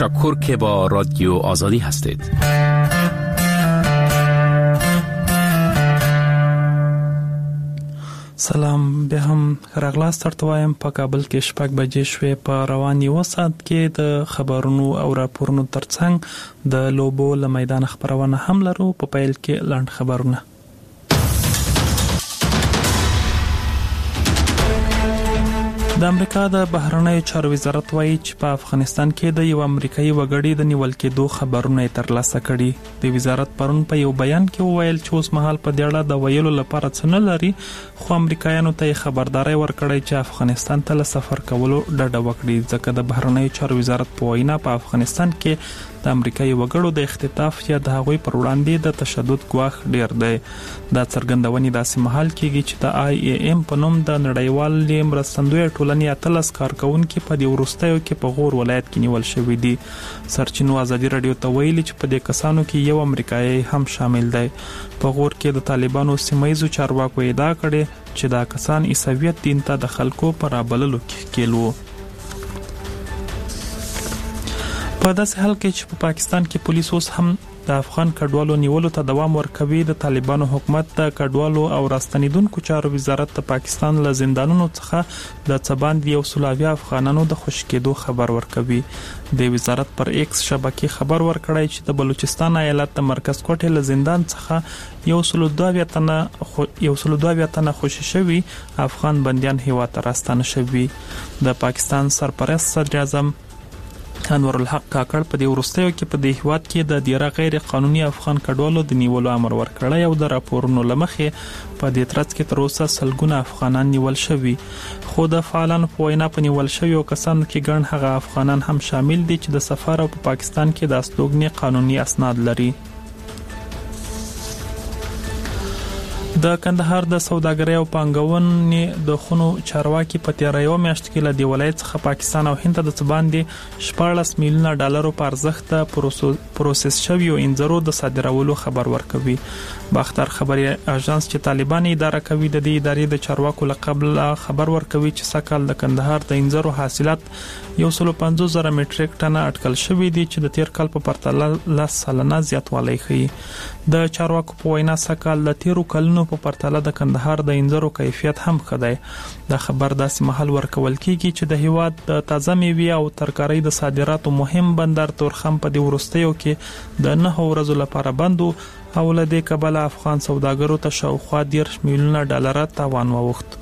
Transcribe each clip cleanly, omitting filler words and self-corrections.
تشکر که با رادیو آزادی هستید. سلام، به هم راغلاست ترتوایم په کابل کې 6 بجې شوې. په روان یو ساعت کې د خبرونو او راپورونو ترڅنګ د لوبو له میدان خبرونه هم لرو. په پیل کې لاند خبرونه. د امریکا د بهرنیو چارو وزارت وایي چې په افغانستان کې د یو امریکایي وګړي د نیول کېدو خبرونه ترلاسه کړي. د وزارت پرون په یو بیان کې وویل چې اوس مهال په دې اړه د ویلو لپاره څه نه لري، خو امریکایانو ته خبرداري ورکړی چې افغانستان ته سفر کولو ډډه وکړي، ځکه د بهرنیو چارو وزارت په وینا په افغانستان کې د امریکایي وګړو د اختطاف یا د هغوی پر وړاندې د تشدد ګواښ ډیر دی. دا څرګندونې داسې مهال کېږي چې د IAM په نوم د نړیوال مرستندوی ټولنې 13 کارکونکو په دې وروستیو کې په غور ولایت کې نیول شوی دي. سرچینو ازادي رادیو ته ویلي چې په دې کسانو کې یو امریکایي هم شامل دی. په غور کې د طالبانو سیمایي چارواکو ادعا کړې چې دا کسان عیسویت دین ته د خلکو پر رابللو کې کېلو. په داسې حال کې چې په پاکستان کې پولیس اوس هم د افغان کډوالو نیولو ته دوام ورکوي، د طالبانو حکومت د کډوالو او راستنیدونکو چارو وزارت د پاکستان له زندانونو څخه د څباندې 120 افغانانو د خوشی کېدو خبر ورکوي. د وزارت پر ایکس شبکې خبر ورکړی چې د بلوچستان ایالت د مرکز کوټې له زندان څخه 112 تنه خوشی شوي افغان بنديان هیواد ته راستانه شوي. د پاکستان سرپرست صدر اعظم انور الحق کاکړ په دې وروستیو کې په دې هیواد کې د ډیره غیر قانوني افغان کډوالو د نیولو امر ورکړی او د راپورونو لمخې په دې ترڅ کې تر اوسه سلګونه افغانان نیول شوي، خو د فعالانو په وینا په نیول شویو کسانو کې ګڼ هغه افغانان هم شامل دي چې د سفر او په پاکستان کې د استوګنې قانوني اسناد لري. د کندهار د سوداګرۍ او پانګونې د خونو چارواکي په تیریو میاشت کې له دی ولایت څخه پاکستان او هند ته د باندې 14 میلیون ډالرو په ارزښت پروسس شوی او انځرو د صادرولو خبر ورکوي. باختر خبري اژانس چې طالبان اداره کوي د دې ادارې د چارواکو لقبل خبر ورکوي چې سکهال د کندهار د انځرو حاصلات 150,000 میټریک ټنه اټکل شوی دي چې د تیر کال په پرتله 10 سلنه زیاتوالی ښيي. د چارواکو په وینا سکهال د تیرو کلونو په پرتله د کندهار د انځرو کیفیت هم ښه دی. د خبر داسې محل ورکول کیږي چې د هیواد د تازه میوې او ترکارۍ د صادراتو مهم بندر تورخم په دې وروستیو کې د 9 ورځو لپاره بند او له دې کبله افغان سوداګرو ته شاوخوا 10 میلیون ډالر تاوان ووخت.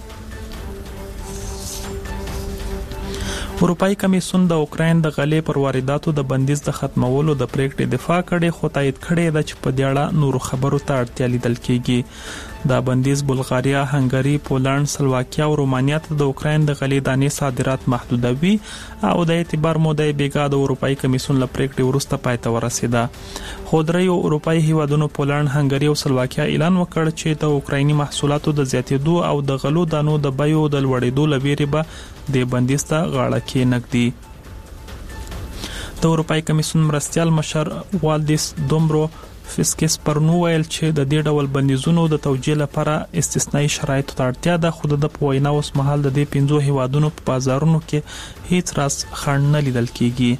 اروپאי کمیسیون د اوکراین د غلې پر وارداتو د بندیز د ختمولو د پریکړې دفاع کړي، خو تایید کړي ده چې په دې اړه نورو خبرو ته اړتیا لیدل کیږي. دا بندیز بلغاریا، هنګری، پولند، سلواکیا او رومانیا ته د اوکراین د غلې دانې صادرات محدودوي او د اعتبار موده بیګا د اروپאי کمیسیون له پریکړې وروسته پای ته ورسیده. خو دریو اروپאי هیوادونو پولند، هنګری او سلواکیا اعلان وکړ چې د اوکرایني محصولاتو د زیاتېدو او د غلو دانو د بیو د لوړېدو لویری به د بندیز ته غاړه کېنږدي. د اروپאי کمیسیون مرستیال مشر والدیس دومبرو فسکس پرنو ویل چې د دې ډول بندیزونو د توجیه لپاره استثنایی شرایطو ته اړتیا ده، خو د په وینا اوس مهال د دې 15 هیوادونو په بازارونو کې هیڅ راس خنډ نه لیدل کیږي.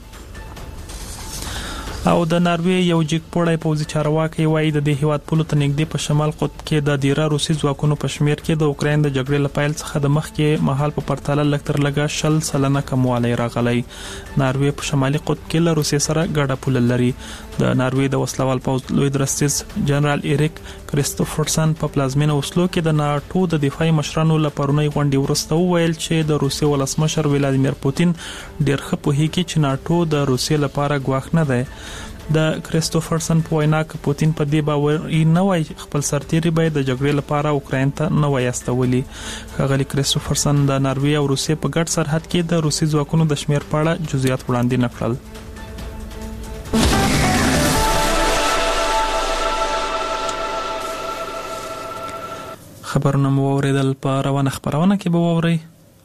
او د ناروې یو جګپوړی پوځي چارواکي وایي د دې هیواد پولو ته نږدې په شمال قطب کې د ډیره روسي ځواکونو په شمیر کې د اوکراین د جګړې لپاره څخه د مخ کې مهال په پرتله لکتر لګا 60% کموالی راغلی. ناروې په شمالي قطب کې له روسي سره ګډه پوله لري. د ناروې د وسلوال پوځ لوی درستیز جنرال ایریک کریستوفرسن په پلازمینه اوسلو کې د ناتو د دفاعي مشرانو لپاره غونډې ورسته ویل چې د روسي ولسمشر ولادیمیر پوتین ډیر ښه پوهیږي چې ناتو د روسي لپاره ګواښ نه دی. د کریستوفرسن په وینا کې پوتین په دې باور نه وای خپل سرتیري به د جګړې لپاره اوکراین ته نه وای استولي. ښاغلي کریستوفرسن د ناروې او روسیې په ګډ سرحد کې د روسي ځواکونو د شمیر په اړه جزئیات وړاندې نه کړل. خبرونه مو اوریدل، په روانه خبرونه کې به ووري.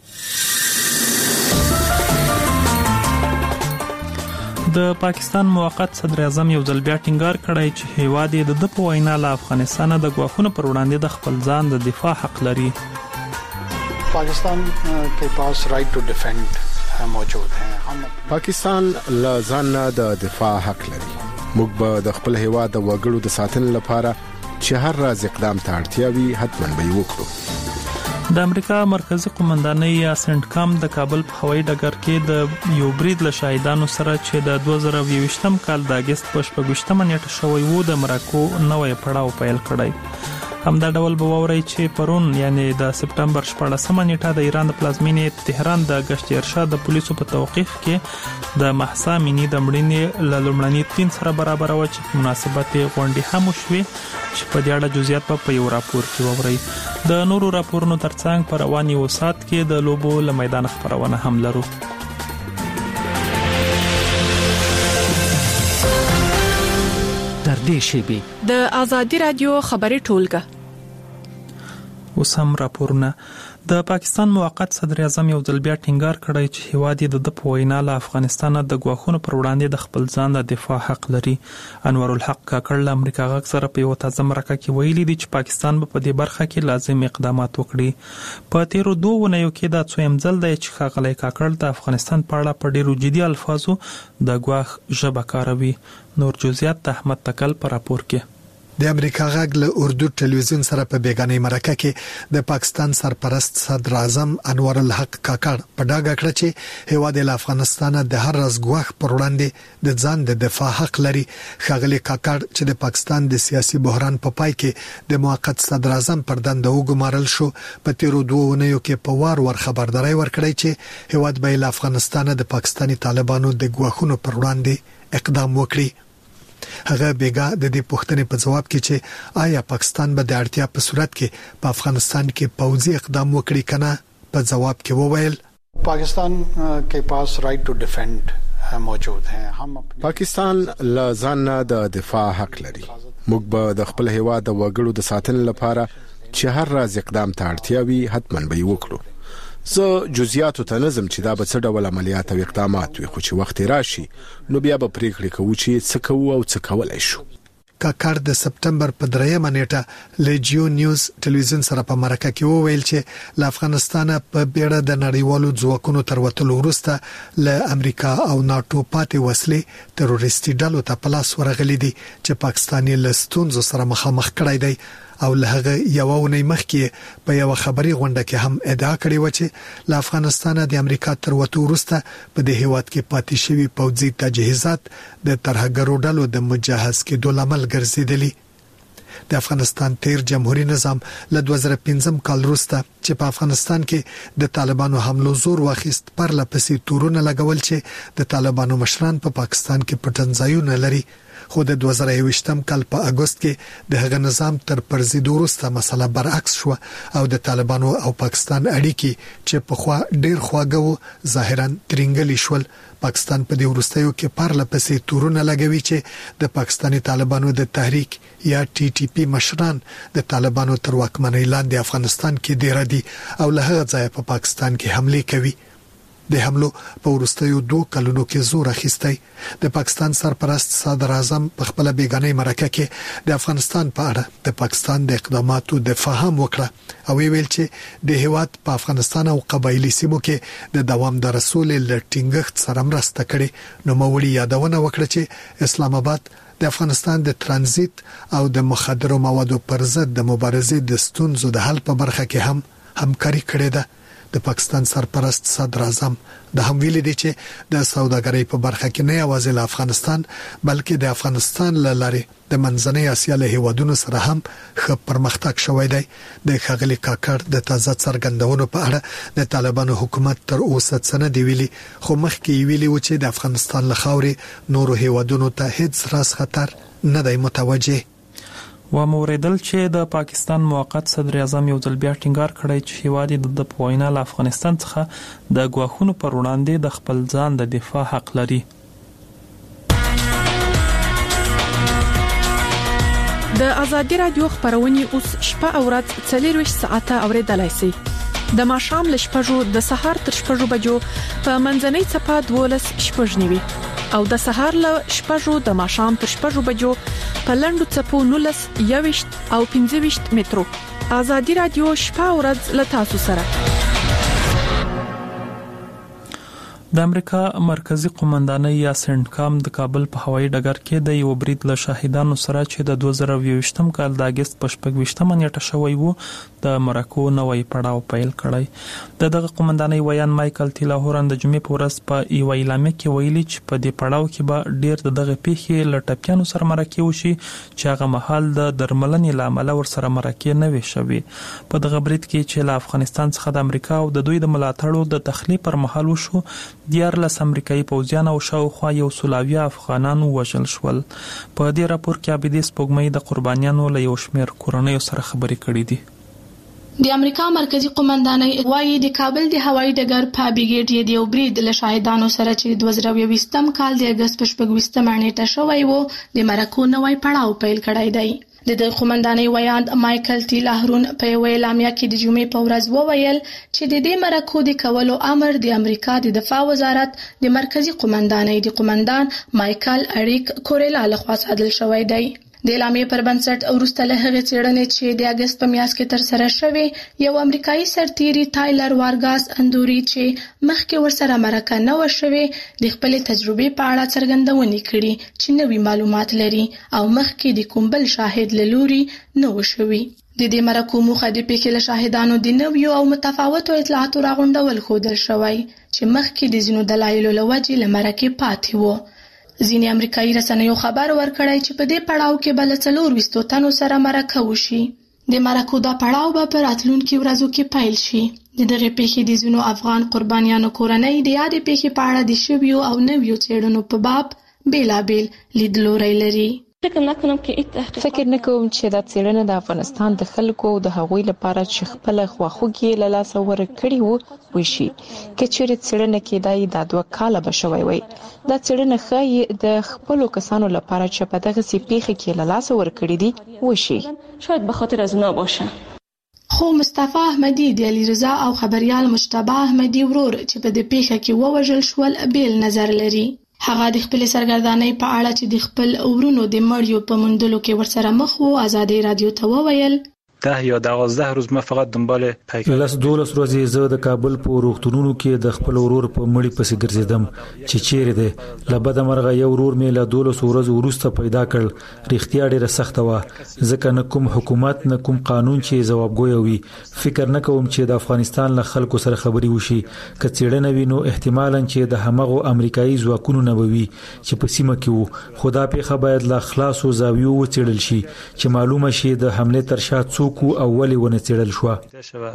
د پاکستان موقت صدر اعظم یو ځل بیا ټینګار کړی چې هیواد یې د په وینا له افغانستان د ګواښونو پر وړاندې د خپل ځان د دفاع حق لري. पाकिस्तान के पास right to defend موجود ہیں. हम پاکستان له ځان نه د دفاع حق لري. موږ به د خپل هیواد د وګړو د ساتنې لپاره چې هر راز اقدام ته اړتیا وي حتماً به وکړو. د امریکا مرکزی قومندانۍ یا سنټکام د کابل په هوایي ډګر کې د یو برید له شاهدانو سره چې د 2020م کال د اگست په 28مه نیټه شوی وو د مرکو نوې پړاو پیل کړی. همدا ډول به ووري چې پرون یعنی د سپټمبر 14مه نیټه د ایران د پلازمینې تهران د گشت ارشاد د پولیسو په توقیف کې د محسا مینی د مړینې له لومړني تین سره برابر و چې په مناسبت غونډې هم شوې چې په دې اړه جزئیات په یو راپور کې ووري. د نورو راپورونو ترڅنګ پر رواني وسات کې د لوبو له میدان خبرونه هم لرو. در دې شیبه د آزادی رادیو خبري ټولګه اوس هم راپورونه. د پاکستان موقت صدر اعظم یو ځل بیا ټینګار کړی چې هیواد د وینا له افغانستان د غواخونو پر وړاندې د خپل ځان د دفاع حق لري. انور الحق کاکړ له امریکا غږ سره په یو تازه مرکه کې ویلي دی چې پاکستان به په دې برخه کې لازم اقدامات وکړي. په تیرو 2 ونیو کې دا څویم ځل دی چې ښاغلی کاکړ د افغانستان په اړه په ډیرو جدي الفاظو د غواخ ژبه کاروي. نور جزئیات د احمد تکل پر راپور کې. د امریکا غږ له اردو ټلویزیون سره په بیگانې مرکه کې د پاکستان سرپرست صدر اعظم انور الحق کاکړ په ډاګه کړ چې هیواد له افغانستان د هر راز غواخ پر وړاندې د ځان د دفاع حق لري. ښاغلی کاکړ چې د پاکستان د سیاسي بحران په پای کې د موقت صدر اعظم پر دنده وګمارل شو په تیرو 2 ونیو کې په وار خبرداري ورکړی چې هیواد به له افغانستان د پاکستاني طالبانو د غواخونو پر وړاندې اقدام وکړي. هغه بیګا د دې پوښتنې په جواب کې چې آیا پاکستان به د اړتیا په صورت کې په افغانستان کې پوځي اقدام وکړي کنه په جواب کې وویل پاکستان کے پاس رائٹ ٹو ڈیفینڈ موجود ہیں. हम پاکستان له ځان نه د دفاع حق لري. موږ به د خپل هیواد د وګړو د ساتنې لپاره چې هر راز اقدام ته اړتیا وي حتماً به وکړو. زه جزئیاتو ته نظم چې دا به څه ډول عملیات او اقدامات وي خو چې وخت راشي نو بیا به پریکړه کوو چې څه کوو او څه کولای شو. کاکړ د سپټمبر په 3مه نیټه له جیو نیوز ټلویزیون سره په مرکه کې وویل چې له افغانستان په بیړه د نړیوالو ځواکونو تر وتلو وروسته له امریکا او ناتو پاتې وسلې تروریستي ډلو ته پلاس ورغلي دي چې پاکستاني لستونزو سره مخامخ کړای دی. او له هغه یو ونی مخکې په یو خبري غونډه کې هم ادعا کړې و چې له افغانستان د امریکا تر وته وروسته په دې هیواد کې پاتې شوی پوځي تجهیزات د ترهګرو ډلو د مجهز کېدو لامل ګرځیدلی. د افغانستان تیر جمهوریت نظام له 2015 کال وروسته چې په افغانستان کې د طالبانو حملو زور واخیست پر لپسې تورونه لګول چې د طالبانو مشران په پاکستان کې پټنځایونه لري. خو د 2020م کال په اگست کې د هغه نظام تر پرځیدو وروسته مسله برعکس شو او د طالبانو او پاکستان اړیکې چې په خوا ډیر خواږه ظاهرا ترنګلی شول. پاکستان په دې وروستیو کې پرلپسې تورونه لګوي چې د پاکستاني طالبانو د تحریک یا ټي ټي پی مشران د طالبانو تر واکمنۍ لاندې افغانستان کې ډیر دي او له هغه ځایه په پاکستان کې حمله کوي. د حملو په وروستیو 2 کلونو کې زور اخیستی. د پاکستان سرپرست صدر اعظم په خپل بیگانې مرکه کې د افغانستان په اړه د پاکستان د اقداماتو دفاع هم وکړه او ویل چې د هیواد په افغانستان او قبایلی سیمو کې د دوامدار رسول لټینګښت سره مرسته کړي. نو موړي یادونه وکړه چې اسلام آباد د افغانستان د ترانزیت او د مخدرو موادو پر ضد د مبارزې د ستونزو د حل په برخه کې هم همکاري کړې ده. د پاکستان سرپرست صدر اعظم د هم ویلي دی چې د سوداګرۍ په برخه کې نه یوازې له افغانستان بلکې د افغانستان لارې د منځنۍ اسیا له هیوادونو سره هم ښه پرمختګ شوی دی. د ښاغلي کاکړ د تازه څرګندونو په اړه د طالبانو حکومت تر اوسه څه نه دی ویلي خو مخکې ویلي و چې د افغانستان له خاورې نورو هیوادونو ته هیڅ راز خطر نه دی متوجه. و موریدل چې د پاکستان موقت صدر اعظم یو ځل بیا ټینګار کړی چې هیواد د وینا له افغانستان څخه د غواخونو پر وړاندې د خپل ځان د دفاع حق لري. د آزادی رادیو خبرونه اوس شپه او ورځ 24 ساعته اوریدلای شئ. د ماښام ل شپږو د سهار تر شپږو بجو په منځنۍ چپه 12 شپږنیوي او د سهار ل شپږو د ماښام تر شپږو بجو په لندو چپو 19 21 او 25 مترو. آزادی رادیو شپه او ورځ ل تاسو سره. د امریکا مرکزی قومندانۍ یا سنټکام د کابل په هوایي ډګر کې د یو برید له شاهدانو سره چې د 2022م کال د اگست په 26مه نیټه شوی وو د مرکو نوې پړاو پیل کړی. دغه قومندانۍ ویان مایکل تیلاهورن د جمعې په ورځ په یو اعلامیه کې ویلي چې په دې پړاو کې به ډیر دغه پیښې له ټپیانو سره مرکه وشي چې هغه مهال د درملنې لامل ور سره مرکه نه وي شوی. په دغه برید کې چې له افغانستان څخه د امریکا او د دوی د ملاتړو د تخلیه پر مهال وشو 14 امریکایي پوځیان او شاوخوا 100 افغانان وژل شول. په دې راپور کې عابدې سپوږمۍ د قربانیانو له یو شمېر کورنیو سره خبرې کړې دي. د امریکا مرکزی قومندانۍ وايي د کابل د هوایي ډګر په بریګیډ یو برید له شاهدانو سره چې 2022م کال د اگست په 26مه نیټه شوی وو د مرکو نوې پړاو پیل کړی دی. د قومندانۍ ویان مایکل تیلاهورن په یو اعلامیه کې د جمعې په ورځ وویل چې د دې مرکو د کولو امر د امریکا د دفاع وزارت د مرکزی قومندانۍ د قومندان مایکل اریک کوریلا لخوا صادر شوی دی. د اعلامیې پر بنسټ وروسته له هغې څېړنې چې د اگست په میاشت کې ترسره شوې یو امریکایي سرتیري تایلر وارګاس اندوري چې مخکې ورسره مرکه نه و شوې د خپلې تجربې په اړه څرګندونې کړي چې نوي معلومات لري او مخکې د کوم بل شاهد له لوري نه و شوې. د دې مرکو موخه د پیښې له شاهدانو د نویو او متفاوتو اطلاعاتو راغونډول ښودل شوی چې مخکې د ځینو دلایلو له وجې له مرکې پاتې وو. ځینې امریکایي رسنیو خبر ورکړی چې په دې پړاو کې بل 420 تنو سره مرکه وشي. د مرکو دا پړاو به په راتلونکو ورځو کې پیل شي. د دغه پیښې د ځینو افغان قربانیانو کورنۍ د یادې پیښې په اړه د شویو او نویو څېړنو په باب بیلابیل لیدلوري لري. فکر نه کوم چې دا څېړنه د افغانستان د خلکو او د هغوی لپاره چې خپل خواخوږي له لاسه ورکړي وو وشي. که چیرې څېړنه کېدای دا 2 کاله به شوی وي. دا څېړنه ښایي د خپل کسانو لپاره چې په دغه سي پیښه کې له لاسه ورکړي دي وشي. شاید به خاطر از اونا باشه. خو مصطفی احمدی د علي رضا او خبريال مجتبی احمدی ورور چې په دې پیښه کې ووژل شول بیل نظر لري. هغه د خپل سرګردانۍ په اړه چې د خپل ورونو د مړیو په موندلو کې ورسره مخ وو آزادۍ رادیو ته وویل 10 یا 12 روز ما فقط دنبال پیدا لاس 12 ورځې زه د کابل په روغتونونو کې د خپل ورور په مړی پسې ګرځیدم چې چیرې ده. لبد مرغه یو ورور مې له 12 ورځې وروسته پیدا کړ. رښتیا ډیره سخت و ځکه نه کوم حکومت نه کوم قانون چې ځوابګوی وي. فکر نه کوم چې د افغانستان له خلکو سره خبري وشي. که څېړنه وي نو احتمالاً چې د همغه امریکایي ځواکونو نه وي چې په سیمه کې وو. خدا پیښه باید له خلاصو زاویو وڅېړل شي چې معلومه شي د حمله تر شا څوک او ولی ونه څېړل شو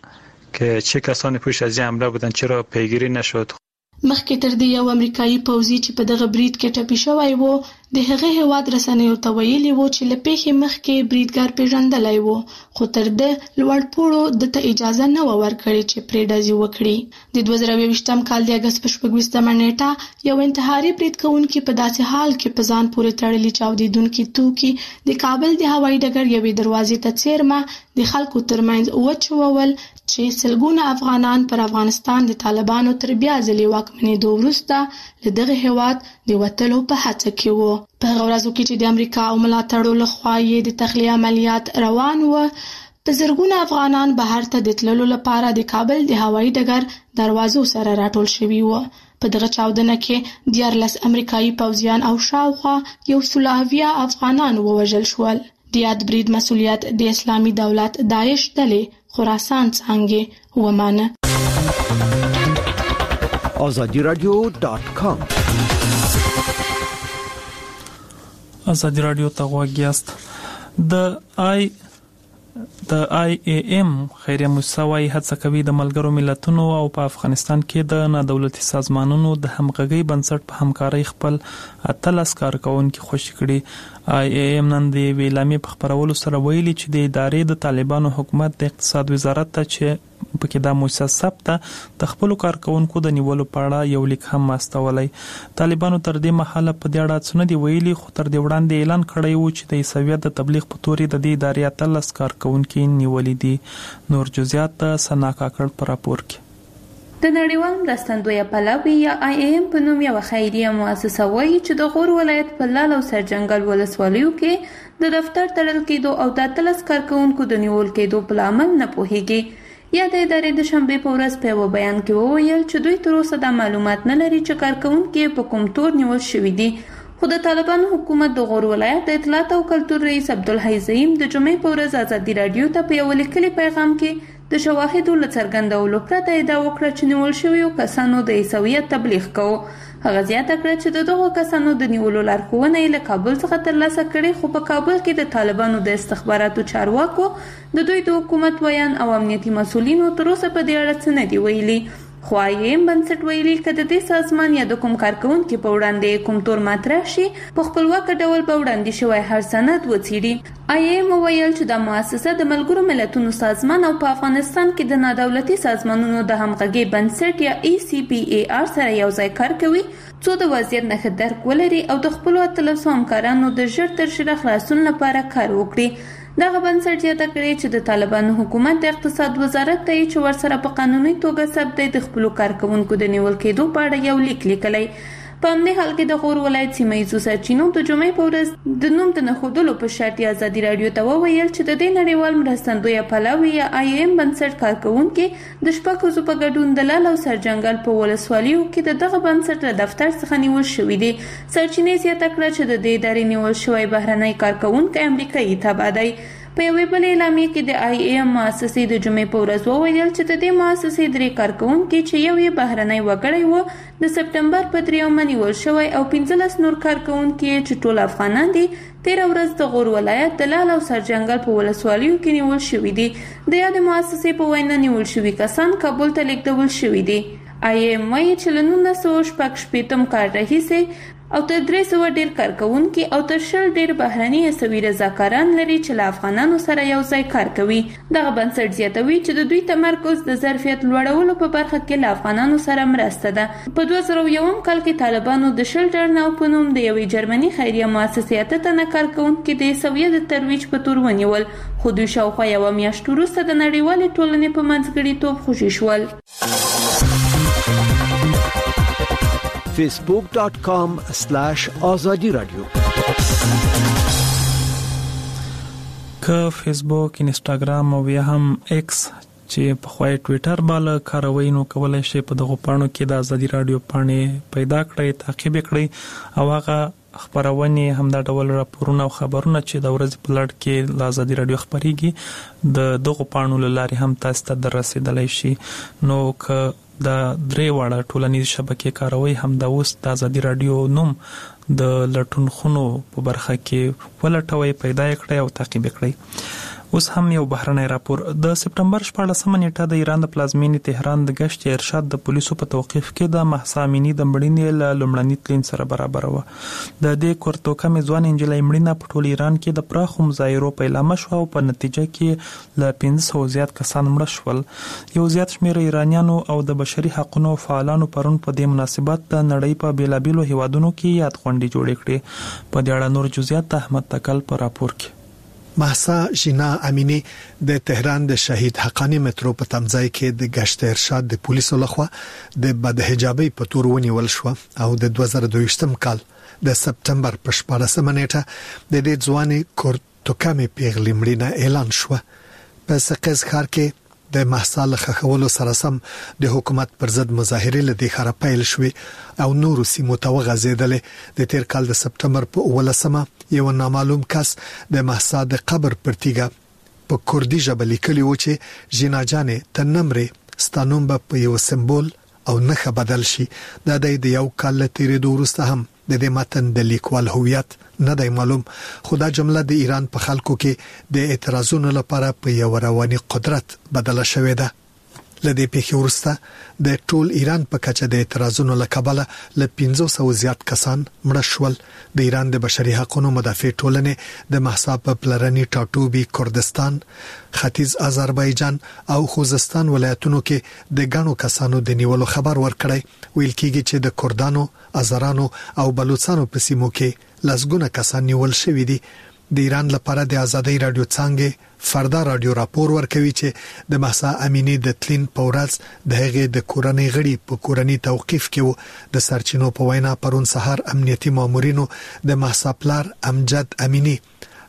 که چه کسانی پشت از این حمله بودن چرا پیگیری نشد. مخکې تر دې یو امریکایي پوځي چې په دغه برید کې ټپي شوی وو د هغه هواد رسنیو ته ویلي وو چې له پیښې مخکې بریدګر پیژندلی وو خو تر دې لوړ پوړو دته اجازه نه و ورکړې چې پرې ډزې وکړي. د 2022م کال د اگست په 26مه نیټه یو انتحاري برید کوونکي په داسې حال کې په ځان پورې تړلي چاودېدونکي توکي د کابل د هوایي ډګر یوې دروازې ته څیرمه د خلکو ترمنځ وچوول چې سلګونه افغانان پر افغانستان د طالبانو تر بیا ځلې واکمنېدو وروسته له دغه هیواد د وتلو په هڅه کې وو. په هغه ورځو کې چې د امریکا او ملاتړو لخوا یې د تخلیه عملیات روان وو په زرګونه افغانان بهر ته د تللو لپاره د کابل د هوایي ډګر دروازو سره راټول شوي وو. په دغه چاودنه کې 14 امریکایي پوځیان او شاوخوا 100 افغانان ووژل شول. د یاد برید مسؤلیت د اسلامي دولت داعش ډلې خراسان څنګه ومانه. azadiradio.com ازادي رادیو ته غوږیاست. د IAM خیریه موسسه هڅه کوي د ملګرو ملتونو او په افغانستان کې د نادولتي سازمانونو د همغږي بنسټ په همکارۍ خپل 13 کارکونکو خوشی کړي. IAM نن د ویلامي په خبرولو سره ویلي چې د ادارې د طالبانو حکومت د اقتصاد وزارت ته چې پکې د موسسه ثبت د خپل کارکونکو د نیولو په اړه یو لیک هم ماستولای. طالبانو تر دې مهاله په دې اړه څه نه دی ویلي خو تر دې وړاندې اعلان کړی و چې د عیسویت د تبلیغ په توري د دې ادارې 13 کارکونکو نیولې دي. نور جزئیات سنا کاکړ پر راپور کې. د نړیوال مرستندوی پلاوی یا IAM په نوم یو خیریه مؤسسه وایي چې د غور ولایت په لال او سرجنګل ولسوالیو کې د دفتر تړل کېدو او د 13 کارکونکو د نیول کېدو په عمل نه پوهیږي. یا د ادارې د شنبه په ورځ په بیان کې وویل چې دوی تر اوسه د معلومات نه لري چې کارکونکو په کوم تور نیول شوی دي. خو د طالبانو حکومت د غور ولایت د اطلاعات او کلتور رئیس عبدالحی زعیم د جمعې په ورځ ازادي رادیو ته په یو لیکلي پیغام کې د شواهدو له څرګندولو پرته ادعا وکړه چې نیول شویو کسانو د عیسویت تبلیغ کوو. هغه زیاته کړه چې دغه کسانو د نیولو لارښوونه له کابل څخه ترلاسه کړې، خو په کابل کې د طالبانو د استخباراتو چارواکو د دوی د حکومت ویان او امنیتي مسولینو تر اوسه په دې اړه څه نه دی ویلي. خو ایم بنسټ ویلي چې د دې سازمان یا د کوم کارکونکو په وړاندې کوم تور مطرح شي په خپلواک ډول به وړاندې شوی هر سند وڅېړي. ایم ویل چې د مؤسسه د ملګرو ملتونو سازمان او په افغانستان کې د نادولتي سازمانونو د همغږي بنسټ یا ECPAR سره یو ځای کار کوي څو د وضعیت نښه درک ولري او د خپلو اتلسو همکارانو د ژر تر ژره خلاصون لپاره کار وکړي. دغه بنسټ یاده کړې چې د طالبانو حکومت د اقتصاد وزارت ته چې ورسره په قانوني توګه ثبت د خپل کارکونکو د نیول کېدو په اړه یو لیک لیکلی. په همدې حال کې د غور ولایت سیمه‌ییزو سرچینو د جمعې په ورځ د نوم د نښودلو په شرط ازادي رادیو ته وویل چې د دې نړیوال مرستندویه پلاوي یا ایم بنسټ کارکونکو د شپږ ورځو په ګډون د لال او سرجنګل په ولسوالیو کې د دغه بنسټ له دفتر څخه نیول شوی دی. سرچینې زیاته کړه چې د دې ادارې نیول شوی بهرنی کارکونکو امریکایي تبع دی. په یوې بلې اعلامیې کې د ایم مؤسسې د جمعې په ورځ وویل چې د دې مؤسسې 3 کارکونکو چې یو یې بهرنی وګړی و د سپټمبر په 3 نیول شوی او 15 نور کارکونکو چې ټول افغانان دي 13 ورځ د غور ولایت د لال او سرجنګل په ولسوالیو کې نیول شوی دي. د یاد مؤسسې په وینا نیول شوی کسان کابل ته لیږدول شوی دي. ایم وايي چې له 1986 کال راهیسې او تر 300 ډیر کارکونکو او تر 100 ډیر بهرني عیسوي رضاکاران لري چې له افغانانو سره یو ځای کار کوي. دغه بنسټ زیاتوي چې د دوی تمرکز د ظرفیت لوړولو په برخه کې له افغانانو سره مرسته ده. په 2001 کال کې طالبانو د شلډر نو په نوم د یوې جرمني خیریه مؤسسې ته تنه کارکونکو د عیسویت د ترویج په تور ونیول، خو دوی شاوخوا یو میاشت وروسته د نړیوالې ټولنې په منځګړیتوب خوشي شول. facebook.com/azadi radio که فیسبوک، انستګرام او یا هم ایکس چې په خوای ټوئیټر بالا کاروي نو کولای شي په دغه پاڼو کې د ازادي رادیو پاڼې پیدا کړئ، تعقیب کړئ او هغه خبرونه هم د ډول راپورونه او خبرونه چې د ورځې په لړ کې د ازادي رادیو خبريږي د دغه پاڼو لاري هم تاسو ته دررسیدلای شي. نو که د درې واړه ټولنیز شبکې کاروي هم د اوس د ازادي رادیو نوم د لټون خونو په برخه کې ولټوي، پیدا کړئ او تعقیب کړئ. اوس هم یو بهرنی راپور د سپټمبر 14 نیټه د ایران د پلازمینې تهران د گشت ارشاد د پولیسو په توقیف کې د مهسا امینی د مړینې له لومړني تلین سره برابر و. د دې کورتوکه میزوان انجلۍ مړینه په ټول ایران کې د پراخو مظاهرو پیلامه شو او په نتیجه کې له 500 زیات کسان مړه شول. یو زیات شمېر ایرانیانو او د بشري حقوقو فعالانو پرون په دې مناسبت د نړۍ په بیلابیلو هیوادونو کې یاد غونډې جوړې کړې. په دې اړه نور جزئیات احمد تکل په راپور کې. مهسا ژینا امینی د تهران د شهید حقانی مترو په تمځای کې د گشت ارشاد د پولیسو لخوا د بدحجابي په تور ونیول شو او د 2022 کال د سپټمبر په 14 نیټه د دې ځواني کورتوکامي پیغلې مړینه اعلان شو. په سقز ښار کې د مهسا له خخولو سره سم د حکومت پر ضد مظاهرې له د خراب پیل شوې او نور سیمو ته وغځېدلې. د تیر کال د سپټمبر په 18 یو نامعلوم کس د مهسا د قبر پرتیګه په کوردي ژبه لیکلی و چې ژینا جانې تنمرې ستانوم په یو سمبول او نخښه بدل شي. دا د یو کال تیرې وروسته هم د دې متن د لیکوال هویت نه دی معلوم، خو دا جمله د ایران په خلکو کې د اعتراضونو لپاره په یو رواني قدرت بدله شوې ده. لدې پیښې وروسته د ټول ایران په کچه د اعتراضونو لکبله ل 500 زیات کسان مړه شول. د ایران د بشري حقوقو مدافع ټولنې د مهسا په پلرني ټاټوبي کردستان، ختیځ آذربایجان او خوزستان ولایتونو کې د غنو کسانو د نیولو خبر ورکړی. ویل کېږي چې د کردانو، آذرانو او بلوچستانو په سیمو کې لسګونه کسان نیول شوي دي. د ایران لپاره د ازادي رادیو څنګه فردا رادیو راپور ورکوي چې د مهسا امینی د تلین په ورځ د هغې د کورنۍ غړي په کورنۍ توقیف کې د سرچینو په وینا پرون سحر امنیتي مامورینو د مهسا پلار امجد امینی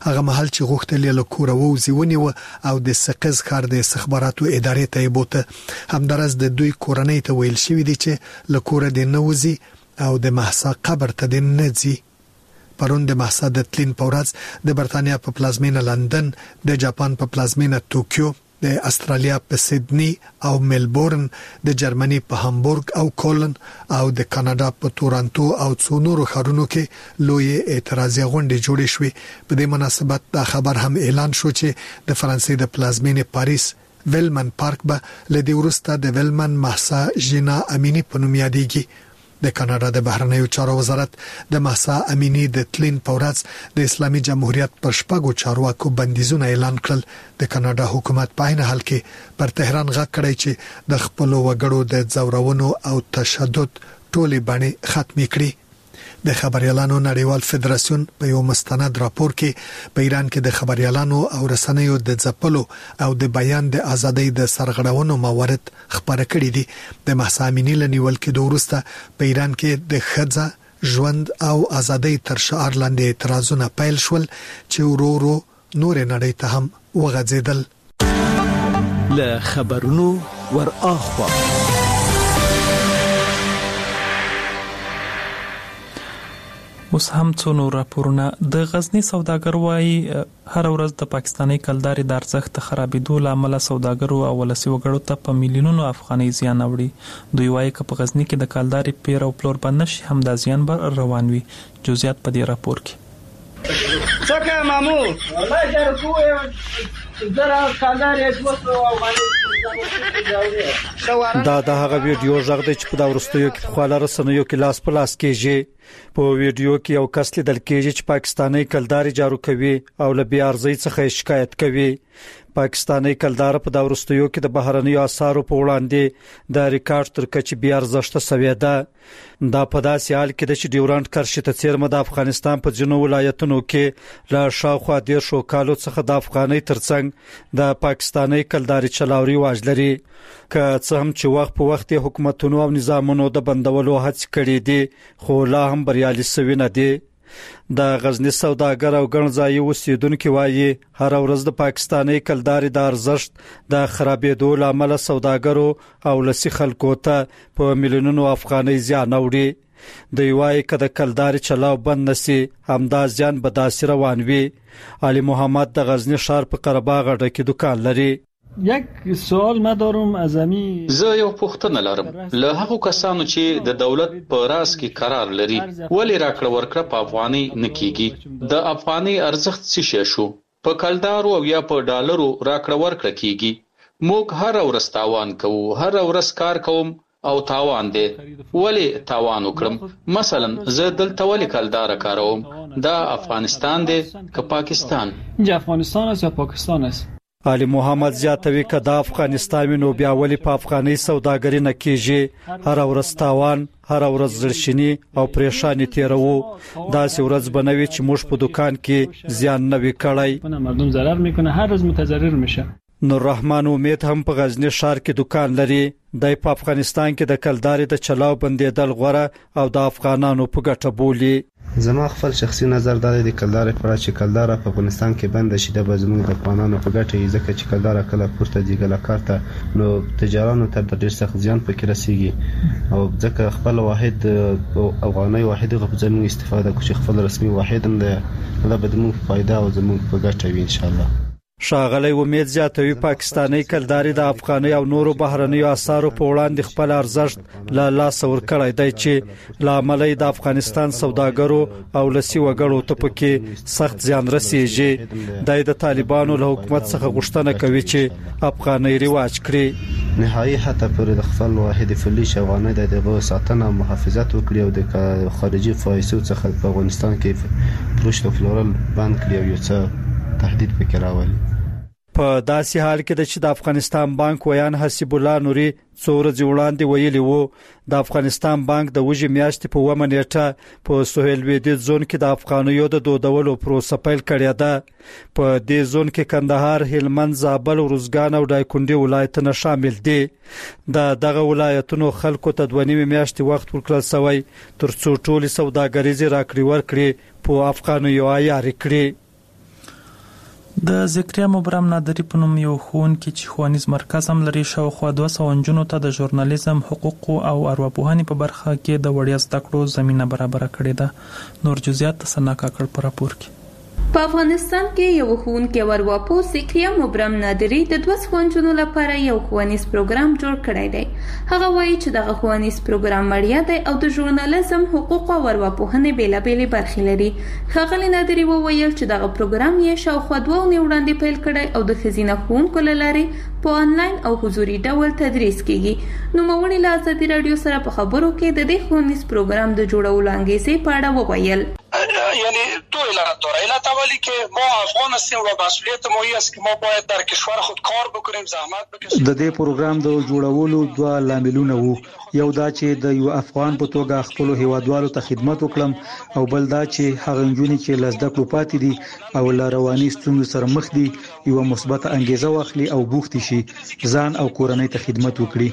هغه محل چې غوښتل له کور ووزيونی او د سقز ښار د استخباراتو ادارې ته بوته. همدارس د دوی کورنۍ ته ویل شوی دی چې له کور د نوځي او د مهسا قبر ته د نځي. پرون د مهسا د تلین پورز د برتانیا په پلازمینه لندن، د جاپان په پلازمینه توکیو، د استرالیا په سیدنی او ملبورن، د جرمني په هامبورګ او کولن او د کاناډا په تورنټو او څو نورو ښارونو کې لوی اعتراضي غونډې جوړې شوې. په دې مناسبت دا خبر هم اعلان شو چې د فرانسې د پلازمینه پاریس ویلمن پارک به لدی ورسته د ویلمن مهسا ژینا امینی په نوم یادېږي. د کاناډا د بهرنیو چارو وزارت د مهسا امینی د تلین پورز د اسلامي جمهوریت پر شپږو چارواکو بندیزونه اعلان کړل. د کاناډا حکومت په عین حال کې پر تهران غږ کړی چې د خپل وګړو د ځورونو او تشدد ټولې بڼې ختمې کړي. د خبريالانو نړیوال فدراسیون په یو مستند راپور کې په ایران کې د خبريالانو او رسنیو د ځپلو او د بیان د ازادۍ د سرغړونو موارد خبره کړې دي. د مهسا امینی لنیول کې د ورسته په ایران کې د ښځه ژوند او ازادۍ تر شعار لاندې اعتراضونه پیل شول چې ورو نور نړۍ ته هم وغځیدل. له خبرونو ور اخوا اوس هم څو نور راپورونه. د غزنی سوداګر وایي هر ورځ د پاکستاني کلدارې د ارزښت خرابېدو لامل سوداګرو او ولسي وګړو ته په میلیونونو افغانۍ زیان اوړي. دوی وایي چې په غزنی کې د کلدارې پیر او پلور بند نشي هم د زیان بر روان وي. جزئیات په دې راپور کې. څنګه مامو والله دا کوه زرا کلدارې دوه او دا د هغه ویډیو ژغ دی چې په دا ورستیو کې په خاله رسنیو کې لاس په لاس کېږي. په ویډیو کې یو کس لیدل کېږي چې پاکستاني کلداري جارو کوي او له بیا ارزۍ څخه شکایت کوي. پاکستاني کلدار په دا ورستیو کې د بهرنیو اسعارو په وړاندې د ریکارډ تر کچې بیا ارزښت سوي ده. دا په داسې حال کې د ډیورنټ کرښې ته څیرمه د افغانستان په ځینو ولایتونو کې لا شاوخوا 10 کالو څخه د افغاني ترڅنګ د پاکستاني کلداري چلاوري واج لري. که څه هم چې وخت په وخت حکومتونو او نظامونو د بندولو هڅې کړې دي خو لا هم بریالي شوي نه دي. د غزنی سوداګر او ګڼځای اوسیدونکو وایي هر ورځ د پاکستاني کلداري د ارزښت د خرابېدو لامل سوداګرو او لسی خلکو ته په میلیونونو افغانۍ زیان اوړي. دوی وایي چې د کلداري چلاو بند نشي همدا زیان به داسې روان وي. علي محمد د غزنی ښار په قرهباغ اډه کې دکان لري. یک سوال ما دارم از امی زه یو پوښتنه لرم له هغو کسانو چې د دولت په راس کې قرار لري ولی راکړه ورکړه په افغاني نکېږي. د افغاني ارزښت څه شي شو په کلدارو او یا په ډالرو راکړه ورکړه کیږي. موږ هر ورځ تاوان کوو، هر ورځ کار کوم او تاوان دی. ولی تاوان وکړم؟ مثلا زه دلته ولی کلدار کاروم؟ دا افغانستان دی که پاکستان؟ اینجا افغانستان است یا پاکستان است؟ علي محمد زیاتوي که د افغانستان نو بیا ولی په افغاني سوداګري نه کیږي. هر ورځ تاوان، هر ورځ زړشنی او پریشانی تیرو. دا سی ورځ بنوي چې موږ په دکان کې زیان نه وکړای. مردم ضرر میکنه، هر روز متضرر میشه. نور رحمان امید هم په غزنی ښار کې دکان لري. د په افغانستان کې د کلداري د چلاو بندیدل غوړه او د افغانانو په ګټه بولی. زما خپل شخصي نظر دا دی کلدار پر چې کلدار په افغانستان کې بند شي د بزمن د افغانانو په ګټه یې ځکه چې کلدار کله پورته دی کله کارته نو تجارانو ته ډېر سخت زیان پکې رسیږي او ځکه خپل واحد افغاني واحد غوښتنه استفاده کوي خپل رسمي واحد نه دا بدمن فائدہ او زموږ په ګټه وي ان شاء الله. شاغلی امید زیاتوي پاکستاني کلداري د افغاني او نورو بهرنیو اسعارو په وړاندې خپل ارزښت لا لاس ور کړی دی چې لامل د افغانستان سوداګرو او لسی وګړو ته پکې سخت زیان رسیږي. د طالبانو له حکومت څخه غوښتنه کوي چې افغاني رواج کړي. نهایي حتی پر د خپل واحد فلش افغاني دغه ساتنه محافظت وکړي او د خارجي فایسو څخه په افغانستان کې پروشت فلورال بانک کړي یو څه تهدید پکې راولي. په داسې حال کې چې د افغانستان بانک ویان حسیب الله نوري څور ځوړاندې ویلي وو د افغانستان بانک د وجې میاشتې په 1 نیټه په سهیل ویدي ځون کې د افغانیو د دودولو پروسه پیل کړې ده. په دې ځون کې کندهار، هلمند، زابل، روزګان او دایکنډي ولایتونه شامل دي. دغه ولایتونو خلکو ته 2 میاشتې وخت ورکړل شوی ترڅو ټولې سوداګریزي راکړې ورکړې په افغانیو عیار کړي. د ذکریا مبرم نادری په نوم یو ښوونکی چې ښوونیز مرکز هم لري شاوخوا 200 نجونو ته د ژورنالیزم، حقوقو او ارواپوهنې په برخه کې د وړیا زده کړو زمينه برابر کړې ده. نور جزئیات سنا کاکړ پر راپور کې. په افغانستان کې یو ښوونکی او ارواپوه ذکریا مبرم نادری د 200 نجونو لپاره یو ښوونیز پروګرام جوړ کړی دی. هغه وایي چې دغه ښوونیز پروګرام وړیا دی او د ژورنالیزم، حقوق او ارواپوهنې بیلابېلې برخې لري. ښاغلي نادری وویل چې دغه پروګرام یې شاوخوا 2 اونۍ وړاندې پیل کړی او د ښځینه ښوونکو له لارې په آنلاین او حضوري ډول تدریس کیږي. نوموړي له ازادي راډیو سره په خبرو کې د دې ښوونیز پروګرام د جوړولو انګیزې په اړه وویل. یعنی دو علت داره. علت اولی که ما افغان هستیم و مسئولیت ما این است که ما باید در کشور خود کار بکنیم، زحمت بکشیم. د دې پروګرام د جوړولو دوه لاملونه وو. یو دا چې د یو افغان په توګه خپل هیوادوالو ته خدمت وکړم او بل دا چې هغه نجونې چې لزده کړو پاتې دي او له رواني ستونزو سره مخ دي یو مثبت انګیزه واخلي او بوخت شي ځان او کورنۍ ته خدمت وکړي.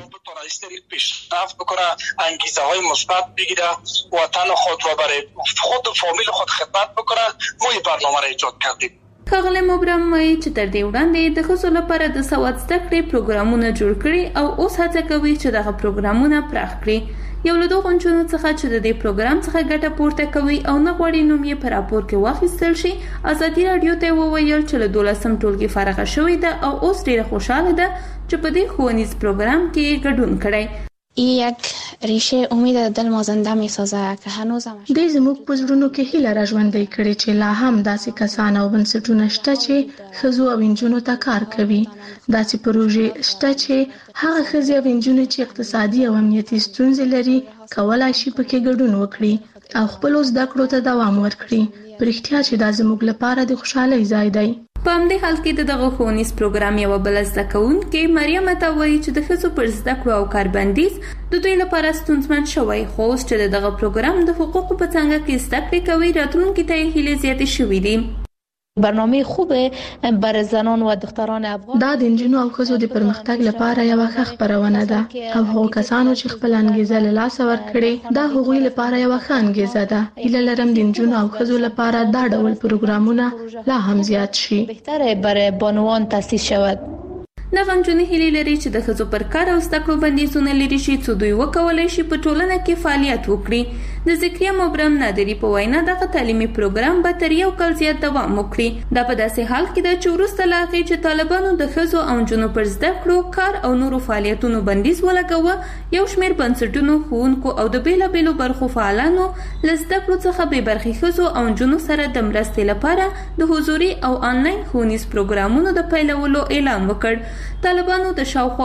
پیشرفت بکنه، انگیزه های مثبت بگیره، وطن خود و برای خود و فامیل خود خدمت بکنه. ما این برنامه را ایجاد کردیم. ښاغلی مبرم وایي چې تر دې وړاندې د ښځو لپاره د سواد زده کړې پروګرامونه جوړ کړي او اوس هڅه کوي چې دغه پروګرامونه پراخ کړي. یو له دغو نجونو څخه چې د دې پروګرام څخه ګټه پورته کوي او نه غواړي نوم یې په راپور کې واخیستل شي، ازادي راډیو ته وویل چې له 12م ټولګي فارغه شوې ده او اوس ډیره خوشاله ده چې په دې ښوونیز پروګرام کې ګډون کړی. یک ریشه امید دل ما زنده می سازه که هنوزم دې زموږ په زړونو کې هیله راژوندۍ کړې چې لا هم داسې کسان او بنسټونه شته چې ښځو او نجونو ته کار کوي. داسې پروژې شته چې هغه ښځې او نجونې چې اقتصادي او امنیتي ستونزې لري کولای شي پکې ګډون وکړي او خپل زده کړو ته دوام ورکړي. په رښتیا چې دا زموږ لپاره د خوشحالۍ ځای دی. په همدې حال کې دغه ښوونیز پروګرام یوه بله زده کوونکې مریم ته وایي چې د ښځو پر زده کړو او کاربندیز د دوی لپاره ستونزمن شوی، خو اوس چې د دغه پروګرام د حقوقو په څانګه کې زده کړې کوي راتلونکي ته یې هیلې زیاتې شوي دي. برنامه خوبه برای زنان و دختران افغان. دا د نجونو او ښځو د پرمختګ لپاره یوه ښه خپرونه ده او هغو کسانو چې خپل انګیزه له لاسه ورکړي دا هغوی لپاره یوه ښه انګیزه ده. هیله لرم د نجونو او ښځو لپاره دا ډول پروګرامونه لا هم زیات شي. بهتره برای بانوان تاسیس شود. دغه نجونې هیلې لري چې د ښځو پر کار او زده کړو بندیزونه لرې شي څو دوی وکولی شي په ټولنه کې فعالیت وکړي. د ذکریا مبرم نادری په وینا دغه تعلیمي پروګرام به تر 1 کال زیات دوام وکړي. دا په داسې حال کې ده چې وروسته له هغې چې طالبانو د ښځو او نجونو پر زده کړو، کار او نورو فعالیتونو بندیز ولګوه، یو شمېر بنسټونو، ښوونکو او د بیلابیلو برخو فعالانو له زده کړو څخه بې برخې ښځو او نجونو سره د مرستې لپاره د حضوري او آنلاین ښوونیز پروګرامونو د پیلولو اعلان وکړ. طالبانو د شاوخوا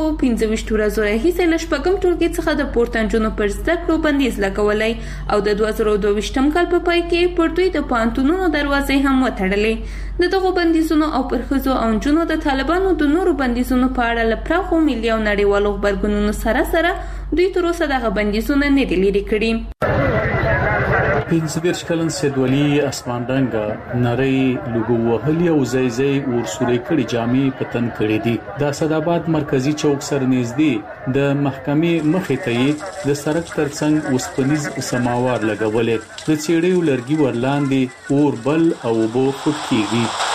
225 ورځو راهیسې له 4م ټولګي څخه د پورته نجونو پر زده کړو بندیز لګولی او د 2022م کال په پای کې پر دوی د پوهنتونونو دروازې هم وتړلې. د دغو بندیزونو او پر ښځو او نجونو د طالبانو د نورو بندیزونو په اړه له پراخو ملي او نړیوالو غبرګونونو سره دوی تر اوسه دغه بندیزونه نه دي لرې کړي. 15 کلن سیدولي اسمان رنګه نری لوګو وهلي او زیزي ورسوري کړي جامې پتن کړي دي. د اسداباد مرکزی چوک سره نږدې د محکمې مخې ته د سړک ترڅنګ وسپنیز سماوار لګولې. د چيړیو لرګي ورلاندې اور بل او بو خود کیږي.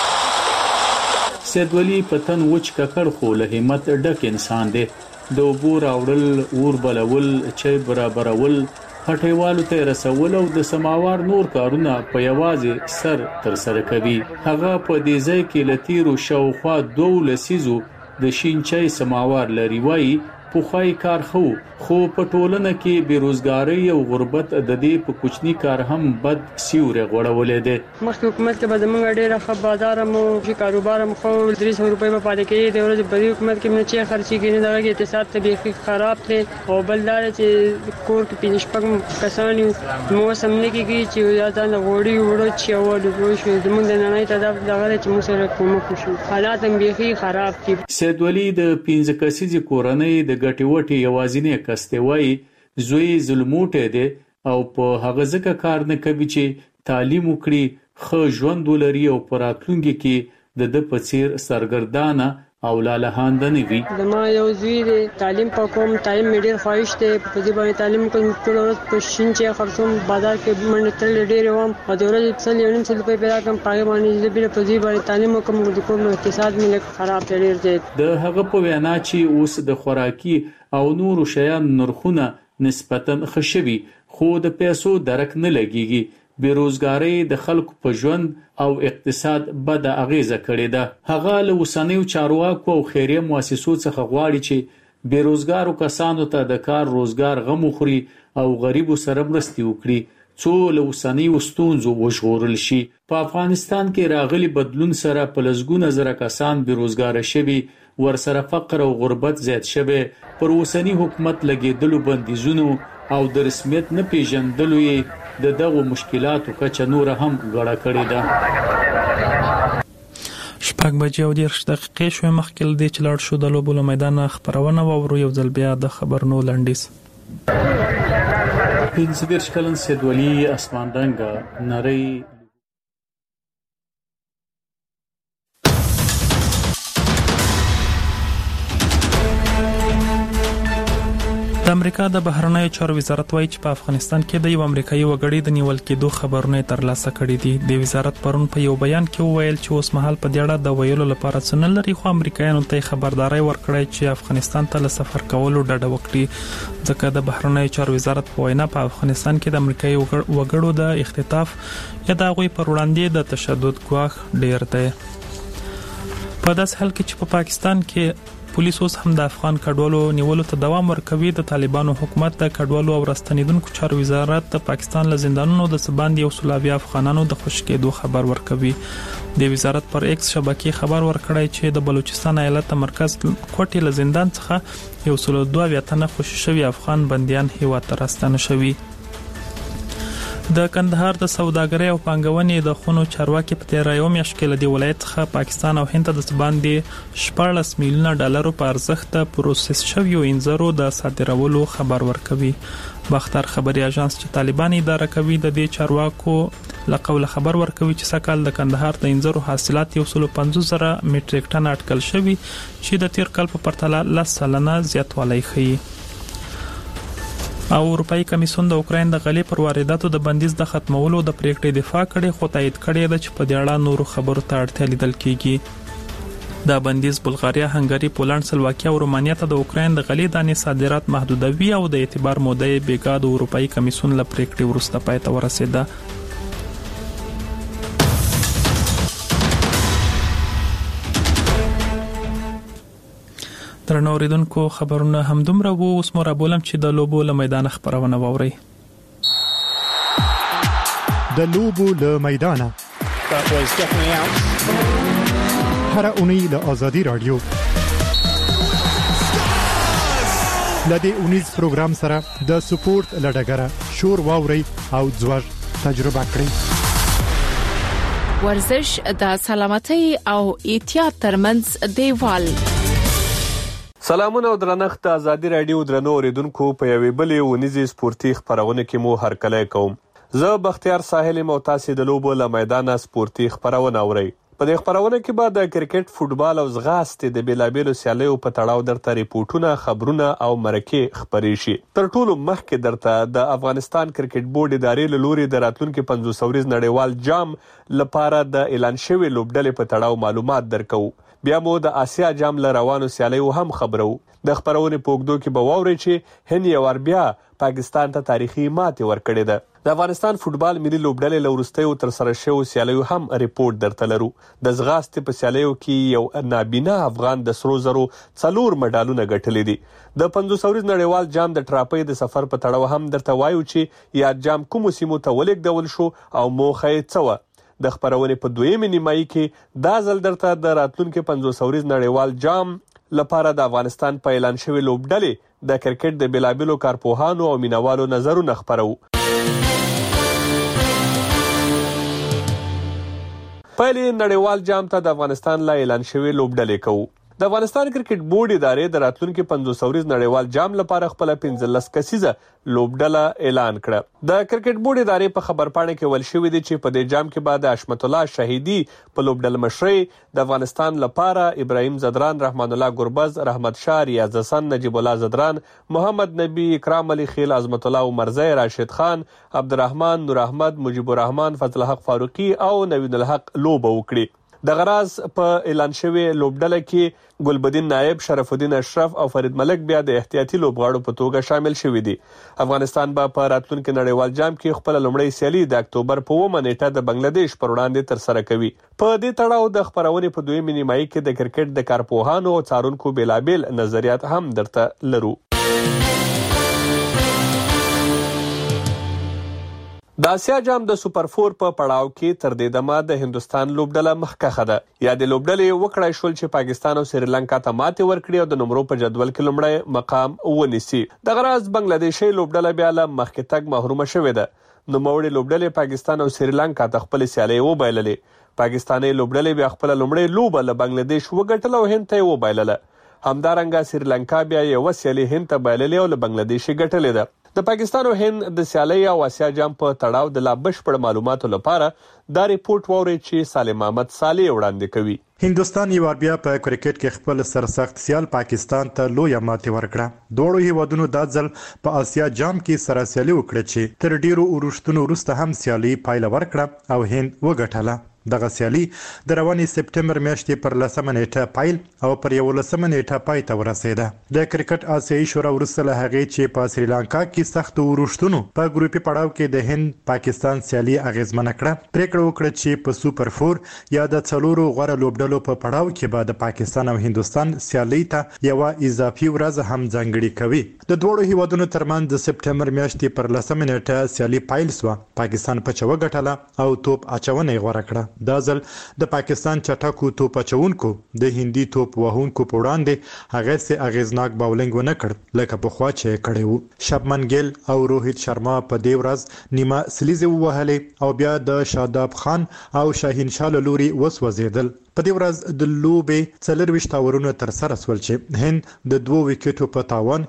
سیدولي پتن وچ ککړ خو له همت ډک انسان دی. د اوبو راوړل، اور بلول، چای برابرول، هټیوالو ته رسول او د سماوار نور کارونه په یوازې سر تر سره کوي. هغه په دې ځای کې لتیرو شاوخوا 2 لسیزو د شینچای سماوار لري. وایي پوخای کار خو په ټولنه کې بیروزګاری او غربت د دې په کوچنی کار هم بد سیوري غوړولې ده. مخکې حکومت کې به زموږ ډېره ښه بازار مو چې کاروبار مو خو 300 روپۍ په پاتې کېږي. د ورځې په حکومت کې نه چې خرچېږي نه دغه اقتصاد ته بیخي خراب دی او بل دا چې کور کې 5-6 کسان یو مو سم نه کېږي چې یا ځان غوړي وړو چې اول شو زموږ د نړۍ ته دغه چې موږ سره کومک وشو. حالات هم بیخي خراب دي. سیدولي د 15 کسیزې کورنۍ د ګټې وټې یوازینی کس دی. وایي زوی ظلموټی دی او په هغه ځکه کار نه کوي چې تعلیم وکړي، ښه ژوند ولري او په راتلونکي کې د په څیر سرګردانه او لالهانده نه وي. زما یو زوی دی تعلیم پکوم، تعلیم مې ډېر خواهش دی په دې باندې تعلیم کوم، ټول ورځ په شین چای خرڅوم، بازار کې منډه تلل ډېر وم او د ورځې 1.5 روپۍ پیدا کوم، پای باندې د بیره په دې باندې تعلیم کوم، د کوم اقتصاد مې خراب ډېر دی. د هغه په وینا چې اوس د خوراکي او نورو شیانو نرخونه نسبتاً خشوي خو د پیسو درک نه لګيږي. بیروزګاری د خلکو په ژوند او اقتصاد بد اغیزه کړې ده. هغه له اوسنیو چارواکو او خیریه مؤسسو څخه غواړي چې بیروزګارو کسانو ته د کار روزګار غم خوري او غریبو سره مرستې وکړي څو له اوسنیو ستونزو وژغورل شي. په افغانستان کې راغلي بدلون سره په لسګونه زره کسان بیروزګار شوي، ورسره فقر او غربت زیات شوی، پر اوسنی حکومت لګیدلو بندیزونو او د رسمیت نه پیژندلو یې د دغه مشکلاتو کچه نور هم غړه کړې ده. شپږ بجې او 10 دقیقې شوې مخکې له دې چې لاړ شو د لوبو له میدان خبرونه واورو. یو ځل بیا د خبرونو لنډیز. 15 کلن سید ولی اسمان رنګه نری د امریکا د بهرنیو چارو وزارت وایي چې په افغانستان کې د یو امریکایي وګړي د نیول کېدو خبرونه ترلاسه کړي دي. د وزارت پرون په یو بیان کې وویل چې اوس مهال په دې اړه د ویلو لپاره څه نه لري، خو امریکایانو ته خبرداري ورکړې چې افغانستان ته له سفر کولو ډډه وکړي، ځکه د بهرنیو چارو وزارت په وینا په افغانستان کې د امریکایي وګړو د اختطاف یا د هغوی پر وړاندې د تشدد ګواښ ډیر دی. په داسې حال کې چې په پاکستان کې پولیس اوس هم د افغان کډوالو نیولو ته دوام ورکوي، د طالبانو حکومت د کډوالو او راستنیدونکو چارو وزارت د پاکستان له زندانونو د سباندې او سلاوي افغانانو د خوشی کېدو خبر ورکوي. د وزارت پر ایکس شبکې خبر ورکړی چې د بلوچستان ایالت مرکز کوټې له زندان څخه 102 تنه خوشی شوي افغان بنديان هیواد ته راستنه شوي. د کندهار د سوداګرۍ او پانګونې د خونو چارواکي په تیر یو میاشت کې له دې ولایت څخه پاکستان او هند ته د باندې 14 میلیونه ډالرو په ارزښت پروسس شویو انځرو د صادرولو خبر ورکوي. باختر خبري اژانس چې طالبان اداره کوي د دې چارواکو لقول خبر ورکوي چې سکهال د کندهار د انځرو حاصلات 150,000 میټریک ټن اټکل شوی چې د تیر کال په پرتله 10 سلنه زیاتوالی ښیي. او اروپאי کمیسیون د اوکراین د غلې پر وارداتو د بندیز د ختمولو د پریکړې دفاع کړي، خو تایید کړي ده چې په دې اړه نورو خبرو ته اړتیا لیدل کیږي. د بندیز بلغاریا، هنګری، پولند، سلواکیا او رومانیا ته د اوکراین د غلې دانې صادرات محدودوي او د اعتبار موده بیګا د اروپאי کمیسیون له پریکړې وروسته پای ته ورسېده. درنو اوریدونکو خبرونه هم دومره وو، اوس مو را بولم چې د لوبو له میدان خبرونه واوري. د لوبو له میدان هر اونۍ له آزادی رادیو لدې اونیز پروګرام سره د سپورت لډګره شور واوري او ځوږ تجربه کړئ. ورزش د سلامتۍ او احتیاط ترمنځ دیوال. سلامونه او درنښت د آزادی رادیو درنو اوریدونکو په یوې بلې ونیزي سپورتي خبرونه کې مو هرکلی کوم. زه بختیار ساحل مو تاسو د لوبو له میدان سپورتي خبرونه اورئ. په دې خبرونه کې به د کرکټ، فوتبال او ځغاستې د بیلابیلو سیالیو په تړاو درته ریپورتونه، خبرونه او مرکې خبرې شي. تر ټولو مخکې درته د افغانستان کرکټ بورډ ادارې له لوري د راتلونکي 500 ورځ نړیوال جام لپاره د اعلان شوی لوبډلې په تړاو معلومات درکو. بیا مو د آسیا جام له روانو سیالیو هم خبرو. د خبرونې په اوږدو کې به واورئ چې هند یو بیا پاکستان ته تاریخي ماتې ورکړې ده. د افغانستان فوتبال ملي لوبډلې له وروستیو ترسره شویو سیالیو هم ریپورت درته لرو. د ځغاستې په سیالیو کې یو نابینا افغان د سرو زرو 4 مډالونه ګټلي دي. د 500 ورځ نړیوال جام د ټراپۍ د سفر په تړاو هم درته وایو چې یاد جام کومو سیمو ته ولېږدول شو او موخه یې څه وه. د خبرونې په دویمه نیمایي کې دا ځل درته د راتلونکي 500 ورځ نړیوال جام لپاره د افغانستان په اعلان شوی لوبډلې د کرکټ د بیلابیلو کارپوهانو او مینوالو نظرونه خبرو. پهلې نړیوال جام ته د افغانستان له اعلان شوی لوبډلې کوو. د افغانستان کرکټ بورډ ادارې د راتلونکي 50 ورځ نړیوال جام لپاره خپل 15 کسیزه لوبډله اعلان کړه. د کرکټ بورډ ادارې په خبرپاڼه کې ویل شوی دی چې په دې جام کې بعد حشمت الله شهیدی په لوبډله مشرۍ د افغانستان لپاره ابراهیم زدران، رحمان الله ګربز، رحمت شاه، ریاض حسن، نجیب الله زدران، محمد نبی، اکرام علي خیل، عظمت الله عمرزی، راشد خان، عبدالرحمن، نور احمد، مجيب الرحمن، فضل حق فاروقي او نوید الحق لوبه وکړي. د غراز په اعلان شوی لوبډله کې ګلبدین نائب، شرف الدین اشرف او فرید ملک بیا د احتیاطي لوبغاړو په توګه شامل شوي دي. افغانستان به په راتلونکي نړیوال جام کې خپل لومړی سیالي د اکتوبر په 9 نیټه د بنگلاديش پر وړاندې ترسره کوي. په دې تړاو د خبرونې په دویمه نیمایي کې د کرکټ د کارپوهانو او څارونکو بیلابیل نظریات هم درته لرو. د اسیا جام د سوپر 4 په پړاو کې تر دې دمه د هندستان لوبډله مخکښه ده. یا د لوبډلې وکړای شول چې پاکستان او سریلانکا ته ماتې ورکړي او د نمرو په جدول کې لومړی مقام ونیسي. د غراز بنگلاديشي لوبډله بیا له مخکې تګ محرومه شوې ده. نوموړې لوبډلې پاکستان او سریلانکا ته خپل سیالي وبایللې. پاکستاني لوبډلې بیا خپل لومړی لوبه له بنگلاديش وګټله او هند ته وبایلله. همدارنګه سریلانکا بیا یو سیالي هند ته بایللې او له بنگلاديش ګټلې ده. د پاکستان او هند د سیالي او اسیا جام په تړاو د لا بشپړ معلوماتو لپاره دا ریپورت ووري چې سالم احمد صالح وړاندې کوي. هندستان یو بیا په کرکټ کې خپل سرسخت سیال پاکستان ته لوی ماتې ورکړه. دوړو هیوادونو د ځل په اسیا جام کې سره سیالي وکړه چې تر ډیرو ورښتونو وروسته هم سیالي پایله ورکړه او هند وګټله. دغه سیالي د رواني سپټمبر میاشتې پر 10 نیټه پایل او پر 11 نیټه پای ته ورسېده. د کرکټ آسیایي شورا وروسته له هغې چې په سریلانکا کې سخت ورښتونو په ګروپي پړاو کې د هند پاکستان سیالي اغیزمنه کړه، پریکړه وکړه چې په سوپر 4 یا د څلورو غوره لوبډلو په پړاو کې به د پاکستان او هندستان سیالي ته یو اضافي ورځ هم ځانګړې کوي. د دوړو هیوادونو ترمنځ د سپټمبر میاشتې پر 10 نیټه سیالي پایل سو. پاکستان په چوغه ګټله او توپ اچونه غوړه کړه. دا ځل د پاکستان چټکو توپ اچونکو د هندي توپ وهونکو په وړاندې هغه سي اغیزناک باولینګ ونه کړ لکه په خوا چې کړي وو. شبمن ګیل او روهیت شرما په دې ورځ نیمه سلیزه وهلې او بیا د شاداب خان او شاهین شاه لوري وسوځیدل. په دې ورځ د لوبې 24 اورونه تر سره سول چې هند د 2 وکټو په تاوان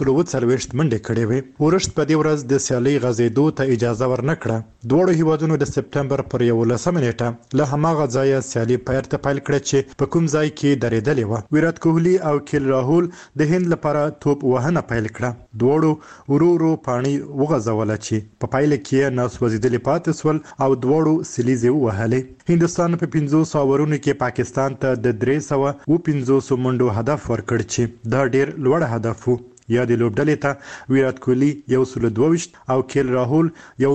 140 منډې کړې وې. ورښت په دې ورځ د سیالي غزیدو ته اجازه ورنکړه. دوه هیوادونو د سپټمبر پر 11 نیټه له هماغه ځایه سیالي پایرته پیل کړه چې په کوم ځای کې درېدلې و. ویرات کوهلی او کیل راهول د هند لپاره توپ وهنه پیل کړه. دوړو ورورو پانی وغځول چې په پایله کې ناسوځیدلې پاتې سول او دوړو سلیزه وهلې. هندستان په 500 اورونو کې پاکستان ته د 350 منډو هدف ورکړ چې دا ډیر لوړ هدف وو. یا د لوبډلې ته ویرات کوهلی 122 او کیل راهول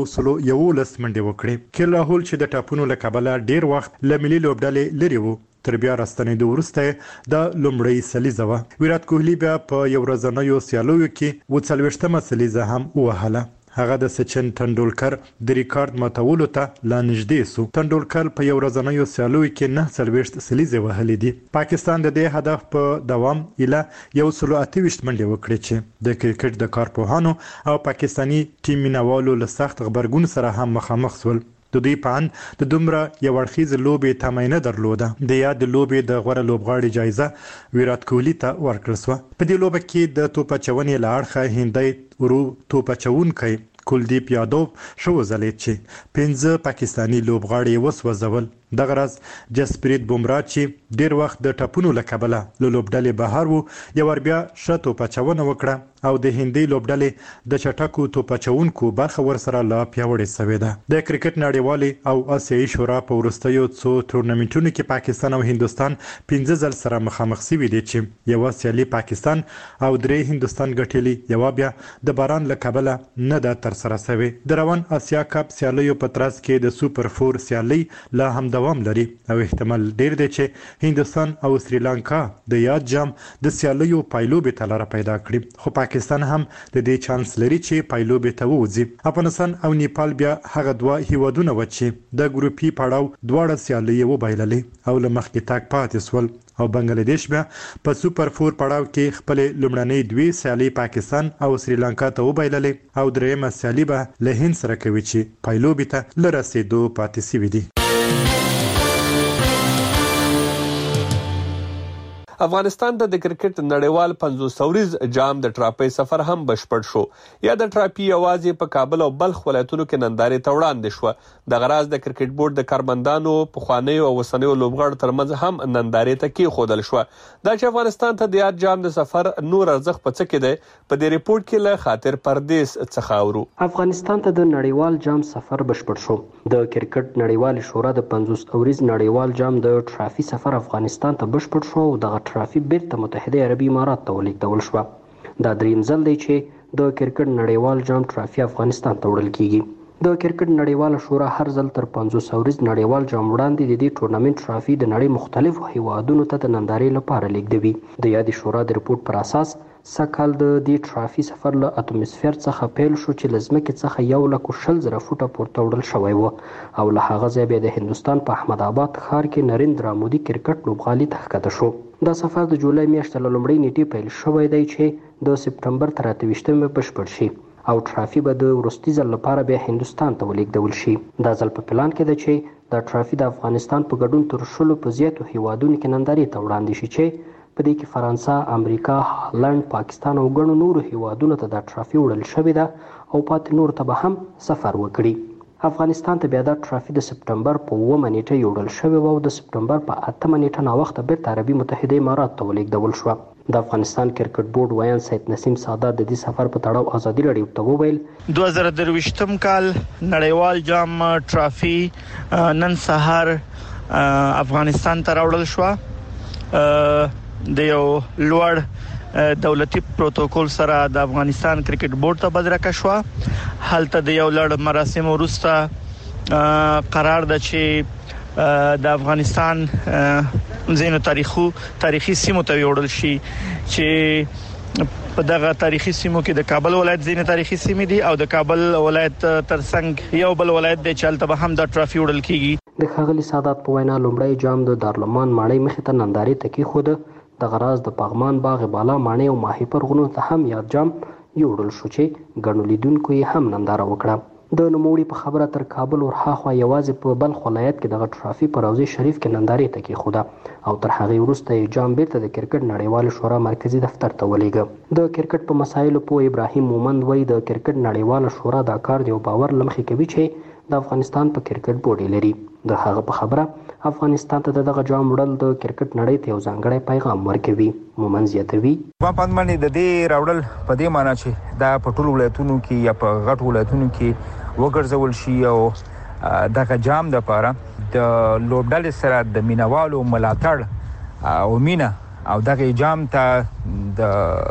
111 منډې وکړې. کیل راهول چې د ټاپونو له کبله ډیر وخت له ملي لوبډلې لري وو تر بیا راستنېدو وروسته د لومړی سلیزه و. ویرات کوهلی بیا په یو ورځنیو سیالیو کې 40مه سلیزه هم وهله. هغه د سچن تندولکر د ریکارډ ماتولو ته لا نږدې سو. تندولکر په یو ورځنیو سیالیو کې 49 سلیزه وهلې دي. پاکستان د دې هدف په دوام اله 128 منډې وکړې چې د کرکټ د کارپوهانو او پاکستانی ټیم مینوالو له سخت خبرګون سره هم مخامخ سول. د دوی په اند د دومره یو اړخیز لوبې تماینه درلوده. د یاد لوبې د غوړه لوبغاړي جایزه ویرات کوهلی ته ورکړل شو. په دې لوبه کې د توپ چونې له اړخه هندي ورو توپ چونکي کلدیپ یادوب شو زلید چې 15 پاکستانی لوبغاړي وسوځول. دغه راز جسپریت بومرا چې ډیر وخت د ټاپونو له کبله له لوبډلې بهر وو یو بیا شتو پچونه وکړه او د هندي لوبډلې د چټکو توپچونکو برخه ورسره لا پیاوړې سوې ده. د کرکټ نړیوالي او آسیایي شورا په ورستیو څو تورنمنټونو کې پاکستان او هندستان 15 ځل سره مخامخ شوي دي چې یو سیالي پاکستان او 3 هندستان ګټلي، یو بیا د باران له کبله نه ده تر سره شوې. د روان آسیا کپ سیالیو په ترڅ کې د سوپر 4 سیالي لا هم دوام لري او احتمال ډیر دی چې هندستان او سریلانکا د یاد جام د سیالیو پایلوبې ته لاره پیدا کړي. خو پاکستان هم د دې چانس لري چې پایلوبې ته ووځي. افغانستان او نیپال بیا هغه دوه هیوادونه و چې د ګروپي پړاو دواړه سیالي وبایللې او له مخکې تاک پاتې سول او بنگلاديش بیا په سوپر 4 پړاو کې خپل لومړنۍ دوی سیالي پاکستان او سریلانکا ته وبایللې او درېمه سیالي به له هند سره کوي چې پایلوبې ته لرسېدو پاتې شوی دي. افغانستان ته د کرکټ نړیوال 500 ورځ جام د ټرافي سفر هم بشپړ شو. یا د ټرافي یوازې په کابل او بلخ ولایتونو کې نندارې ته وړاندې شو. د غراز د کرکټ بورډ د کارمندانو پخوانیو او اوسنیو لوبغاړو ترمنځ هم نندارې ته کېښودل شو. دا چې افغانستان ته د یاد جام د سفر نور ارزښت په څه کې دی، په دې ریپورت کې له خاطر پردیس څخه اورو. افغانستان ته د نړیوال جام سفر بشپړ شو. د کرکټ نړیوال شورا د 500 ورځ نړیوال جام د ټرافي سفر افغانستان ته بشپړ شو او دغه ټرافي بیرته متحده عربي امارات ته ولیږدول شو. دا دریم ځل دی چې د کرکټ نړیوال جام ټرافي افغانستان ته وړل کیږي. د کرکټ نړیوال شورا هر ځل تر 500 ورځ نړیوال جام وړاندې د دې ټورنمنت ټرافي د نړۍ مختلفو هیوادونو ته د نندارې لپاره لیږدوي. د یادې شورا د ریپورت پر اساس سکهال د دې ټرافي سفر له اتموسفیر څخه پیل شو چې له ځمکې څخه 1,20,000 فوټه پورته وړل شوی و او له هغه ځای بیا د هندوستان په احمد آباد ښار کې نریندرا مودي کرکټ لوبغالي ته ښکته شو. دا سفر د جولای میاشتې له لومړۍ نیټې پیل شوی دی چې د سپټمبر تر 28 بشپړ شي او ټرافي به د وروستي ځل لپاره بیا هندوستان ته ولیږدول شي. دا ځل په پلان کې ده چې دا ټرافي د افغانستان په ګډون تر 10 په زیاتو هیوادونو کې نندارې ته وړاندې شي چې په دې کې فرانسه، امریکا، هالند، پاکستان او ګڼو نورو هیوادونو ته دا ټرافي وړل شوې ده او پاتې نور ته به هم سفر وکړي. افغانستان ته بیا دا ټرافي د سپټمبر په 9 نیټه یوړل شوې و او د سپټمبر په 8 نیټه ناوخته بیرته عربي متحده امارات ته ولیږدول شوه. د افغانستان کرکټ بورډ ویان سید نسیم سادات د دې سفر په تړاو ازادي راډیو ته وویل 2023 کال نړیوال جام ټرافي نن سهار افغانستان ته راوړل شو. د یو لوړ دولتي پروتوکول سره د افغانستان کرکټ بورډ ته بدرکه شو. هلته د یو لړ مراسم وروسته قرار ده چې د افغانستان زینو تاریخي سیمو ته وړل شي چې په دغه تاریخي سیمو کې د کابل ولایت زینو تاریخي سیمې دي او د کابل ولایت ترڅنګ یو بل ولایت دی چې هلته به هم د ټرافي وړل کیږي. د ښاغلي سادات په وینا لومړی جام د دارالمان ماڼۍ مخې ته نندارې ته کېښوده. د غراز د پغمان باغ بالا ماڼۍ او ماهیپر غرونو ته هم یاد جام یوړل شو چې ګڼو لیدونکو یې هم ننداره وکړه. د نوموړي په خبره تر کابل ورهاخوا یوازې په بلخ ولایت کې دغه ټرافي په روضه شریف کې نندارې ته کېښوده او تر هغې وروسته یې جام بیرته د کرکټ نړیوال شورا مرکزي دفتر ته ولېږه. د کرکټ په مسایلو پوه ابراهیم مومند وایي د کرکټ نړیوال شورا دا کار د یو باور له مخې کوي چې د افغانستان په کرکټ بورډ لري. د هغه په خبره افغانستان ته دغه جام وړل د کرکټ نړۍ ته یو ځانګړی پیغام ورکوي. مومند زیاتوي افغانستان باندې د دې راوړل په دې معنی چې دا په ټولو ولایتونو کې یا په غټ ولایتونو کې وګرځول شي او دغه جام د لپاره د لوبډلې سره د مینوالو ملاتړ او مینا او دغه جام ته د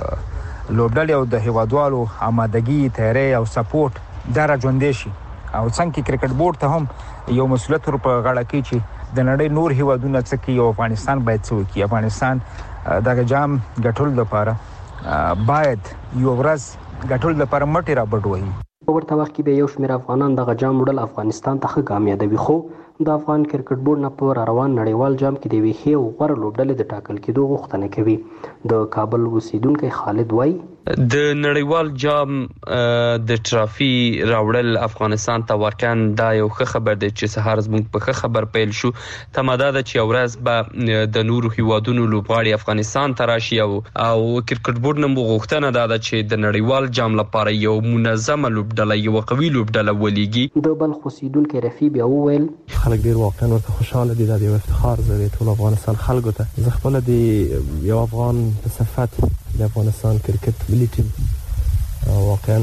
لوبډلې او د هیوادوالو آمادګي تیاری او سپورټ دا راځوندې شي او څنګه کرکټ بورډ ته هم یو مسؤلیت ور په غاړه کې چې د نړۍ نور هیوادونو څخه یو افغانستان باید څه وکړي. افغانستان دغه جام ګټل لپاره باید یو ورځ ګټل لپاره مټي را بډوي. په ورته وخت کې به یو شمېر افغانان دغه جام وړل افغانستان ته ښه ګام یادوي خو د افغان کرکټ بورډ نه په روان نړیوال جام کې د یوې ښې او غوره لوبډلې د ټاکل کېدو غوښتنه کوي. د کابل اوسیدونکی خالد وایي د نړیوال جام د ټرافي راوړل افغانستان ته ورکان دا یو ښه خبر دی چې سهار زموږ په ښه خبر پیل شو. تماده ده چې ورځ به د نورو هیوادونو لوبغاړي افغانستان ته راشي او کرکټ بورډ نه غوښتنه ده چې د نړیوال جام لپاره یو منظمه لوبډله یو قوي لوبډله ولېږي. د بلخ اوسیدونکی رفیع بیا وویل خلک ډیر واقعا ورته خوشاله دي. دا یو افتخار دی ټول افغانستان خلکو ته. زه خپل د یو افغان په صفت د افغانستان کرکټ ملي ټیم واقعا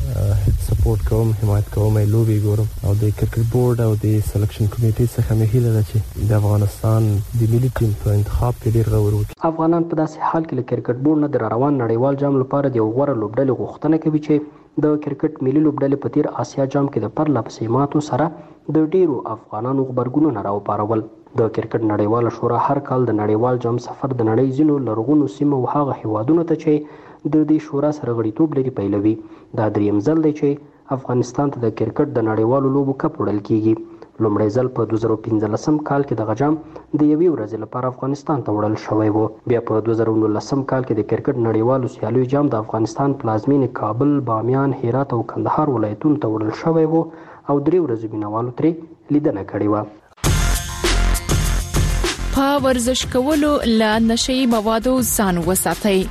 سپورټ کوم، حمایت کوم، لوبي ګورم او د کرکټ بورډ او د سلیکشن کمیټې څخه مې هیله ده چې د افغانستان د ملي ټیم په انتخاب کې ډیر غور وکړي. افغانان په داسې حال کې له کرکټ بورډ نه د روان نړیوال جام لپاره د یو غوره لوبډلې غوښتنه کوي چې د کرکټ ملي لوبډلې په تیر آسیا جام کې د پرله پسې ماتو سره د ډیرو افغانانو غبرګونونه راوپارول. د کرکټ نړیوال شورا هر کال د نړیوال جام سفر د نړۍ ځینو لرغونو سیمو او هغه هیوادونو ته چې د دې شورا سره غړیتوب لري پیلوي. دا دریم ځل دی چې افغانستان ته د کرکټ د نړیوالو لوبو کپ وړل کیږي. لومړی ځل په 2015 کال کې دغه جام د یوې ورځې لپاره افغانستان ته وړل شوی و. بیا په 2019 کال کې د کرکټ نړیوالو سیالیو جام د افغانستان پلازمینې کابل، بامیان، هرات او کندهار ولایتونو ته وړل شوی و او 3 ورځې مینوالو ترې لیدنه کړې وه. په ورزش کولو له نشئی موادو ځان وساتئ.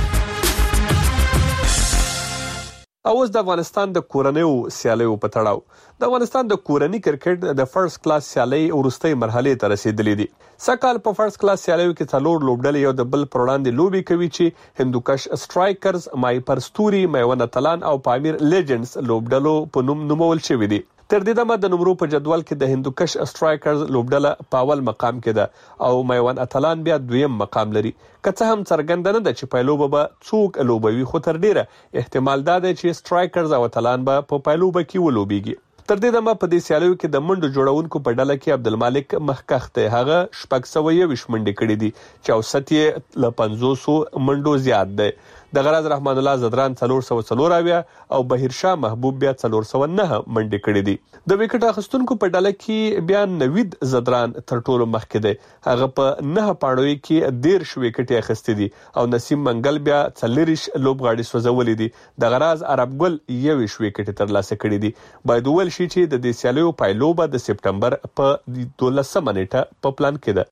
اوس د افغانستان د کورنیو سیالیو په تړاو د افغانستان د کورنی کرکټ د فرست کلاس سیالي ورستۍ مرحله ته رسیدلې دي. سکهال په فرست کلاس سیالیو کې څلور لوبډلې یو د بل پر وړاندې لوبي کوي چې هندوکش سټرایکرز، مای پرستوري، میونه تلان او پامیر لیجنډز لوبډلو په نوم نومول شوی دي. تر دې دمه د نمرو په جدول کې د هندوکش سټرایکرز لوبډله په اول مقام کې ده او میوان اتلان بیا دویم مقام لري. که څه هم څرګنده نه ده چې پایلوبه به څوک لوبوي، خو تر ډیره احتمال دا دی چې سټرایکرز او اتلان به په پایلوبه کې ولوبيږي. تر دې دمه په دې سیالیو کې د منډو جوړونکو په ډله کې عبدالمالک مخکخ ته هغه 621 منډې کړې دي چې اوسط یې له 500 منډو زیات دی. د غراز رحمان الله زدران 404 او بهیر شاه محبوب بیا 409 منډې کړې دي. د وکټ اخیستونکو په ډله کې بیا نوید زدران تر ټولو مخکې دی، هغه په 9 پاڼو کې 13 وکټې اخیستې دي او نسیم منګل بیا 40 لوبغاړي سوځولې دي. د غراز عرب ګل 21 وکټې ترلاسه کړې دي. باید ول شي چې د دې سیالیو پایلوبه د سپټمبر په 12 نیټه په پلان کې ده.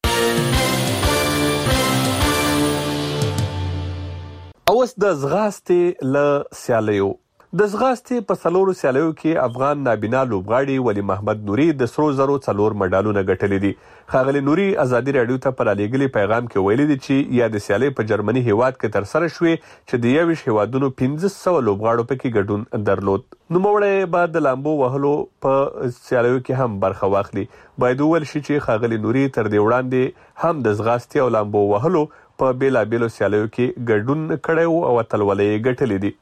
اوس د زغاستې له سیالیو د زغاستې په څلورو سیالیو کې افغان نابینا لوبغاړي ولی محمد نوري د سرو زرو 4 مډالونه ګټلي دي. ښاغلي نوري ازادي رادیو ته په رالیږلي پیغام کې ویلي دي چې یا د سیالۍ په جرمني هیواد کې تر سره شوې چې د 21 هیوادونو 1500 لوبغاړو پکې ګډون درلود. نوموړی به د لامبو وهلو په سیالیو کې هم برخه واخلي. باید وویل شي چې ښاغلي نوري تر دې وړاندې هم د زغاستې او لامبو وهلو په بیلابیلو سیالیو کې ګډون کړی او اتلولۍ یې ګټلې دي.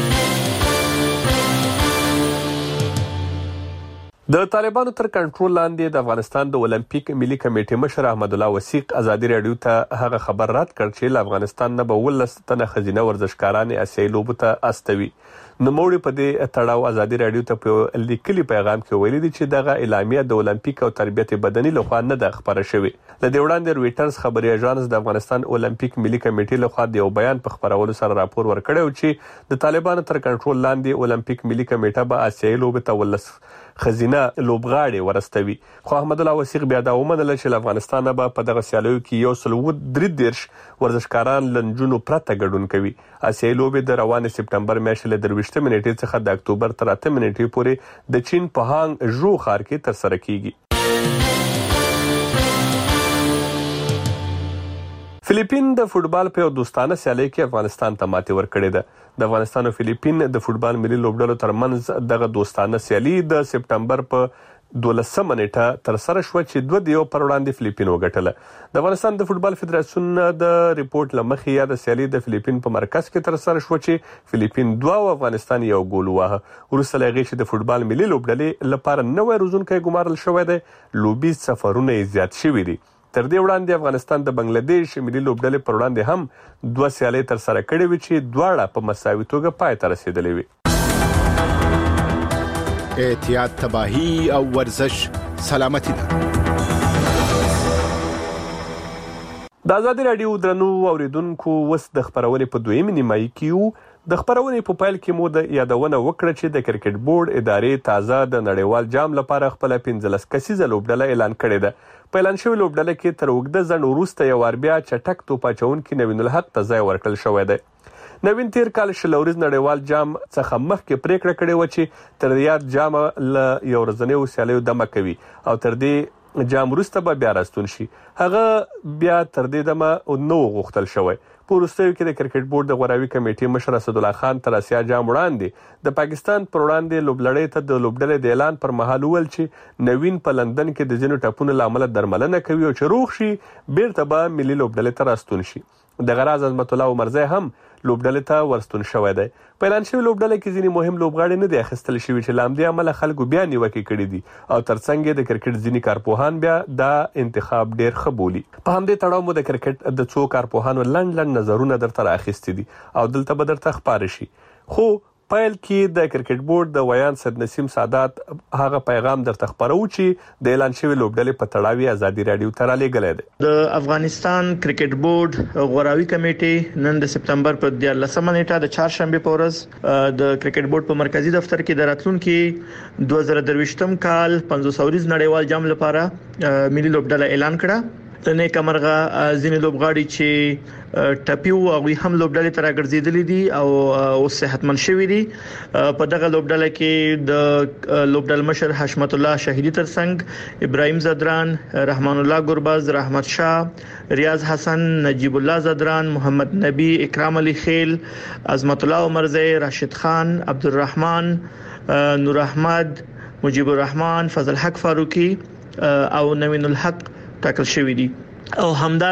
د طالبانو تر کنټرول لاندې د افغانستان د اولمپیک ملي کمیټې مشر احمد الله وثیق ازادي رادیو ته هغه خبر رد کړ چې له افغانستان نه به 19 تنه ښځینه ورزشکاران آسیایي لوبو ته استوي. نوموړي په دې تړاو ازادي رادیو ته په لیکلي پیغام کې ویلي دي چې دغه اعلامیه د اولمپیک او تربیت بدني لخوا نه ده خبره شوې. له دې وړاندې رويټرز خبري اژانس د افغانستان اولمپیک ملي کمیټې لخوا د یو بیان په خبرولو سره راپور ورکړی چې د طالبانو تر کنټرول لاندې اولمپیک ملي کمیټه به آسیایي لوبو ته 19 خزینه لوبغاړي ورستوي. خو احمد الله وثیق بیا دا ومنله چې افغانستان به په دغه سیالیو کې 133 ورزشکاران لنجونو پرته ګډون کوي. آسیایي لوبې د روانې سپټمبر میاشتې له 23 نیټې څخه د اکتوبر تر 8 نیټې پورې د چین په هانګ ژو ښار کې ترسره کیږي. فلیپین د فوټبال په دوستانه سیالۍ کې افغانستان ته ماتې ورکړې ده. د افغانستان او فلیپین د فوټبال ملي لوبډلو ترمنځ دغه دوستانه سیالي د سپټمبر په 12 نیټه تر سره شو چې 2-1 پر وړاندې فلیپین وګټله. د افغانستان د فوټبال فدراسیون د ریپورت لمخې یا د سیالي د فلیپین په مرکز کې تر سره شو چې فلیپین 2 او افغانستان 1 ګول وهه. وروسته له هغې چې د فوټبال ملي لوبډلې لپاره نوی روزونکی ګمارل شوی دی، لوبي سفرونه یې زیات شوي دي. تر دې وړاندې افغانستان د بنگلاديش ملي لوبډلې پر وړاندې هم 2 سیالۍ تر سره کړې وې چې دواړه په مساوي توګه پای ته رسیدلې وې. احتیاط، تباہی او ورزش سلامتی ده. د ازادي رادیو درنو اوریدونکو وس د خبرونې په دویمه نیمایي کې د خبرونې په پایل کې مو د یادونه وکړه چې د کرکټ بورډ ادارې تازه د نړیوال جام لپاره خپل 15 کسیزه لوبډله اعلان کړې ده. په اعلان شوی لوبډله کې تر اوږده ځنډ وروسته یو وار بیا چټک توپ اچونکي نوین الحق ته ځای ورکړل شوی دی. نوین تیر کال شلوريز نړیوال جام څخه مخکې پریکړه کړې و چې تر ریاض جام له یو ورځنیو سیالیو دمه کوي او تر دې جام وروسته به بیا راستون شي. هغه بیا تر دې دمه نو غوښتل شوی. په وروستیو کې د کرکټ بورډ د غوراوي کمیټې مشر اسد الله خان تر اسیا جام وړاندې د پاکستان پر وړاندې لوبلړۍ ته د لوبډلې د اعلان پر مهال ویل چې نوین په لندن کې د ځینو ټاپونو لامل درملنه کوي او چې روغ شي بیرته به ملي لوبډلې ته راستون شي. د غراز عظمت الله عمرزی هم لوبډلې ته ورستون شوی دی. په اعلان شوی لوبډلې کې ځینې مهم لوبغاړي نه دي اخیستل شوي چې له همدې امله خلکو بیا نیوکې کړي دي او ترڅنګ د کرکټ ځینې کارپوهان بیا دا انتخاب ډیر ښه بولي. په همدې تړاو مو د کرکټ د څو کارپوهانو لنډ نظرونه درته رااخیستي دي او دلته به درته ښکاره شي. خو پیل کې د کرکټ بورډ د ویان سید نسیم سادات هغه پیغام درته خبرو چې د اعلان شوی لوبډلې په تړاوی ازادي رادیو ته رالیږلی دی. د افغانستان کرکټ بورډ غوراوي کمیټې نن د سپټمبر په 13 نیټه د چهارشنبه په ورځ د کرکټ بورډ په مرکزی دفتر کې د راتلونکي 2023 کال 500 نړیوال جام لپاره ملي لوبډله اعلان کړه. د نیک مرغه ځینې لوبغاړي چې ټپیو او هم لوبډلې تر راګرځیدلې دي او صحتمن شوي دي. په دغه لوبډله کې د لوبډل مشر حشمت الله شهیدی ترڅنګ ابراهيم زدران، رحمان الله ګربز، رحمت شاه، ریاض حسن، نجیب الله زدران، محمد نبی، اکرام علي خیل، عظمت الله عمرزی، راشد خان، عبدالرحمن، نور احمد، مجيب الرحمن، فضل حق فاروقي او نوین الحق ټاکل شوی دي. او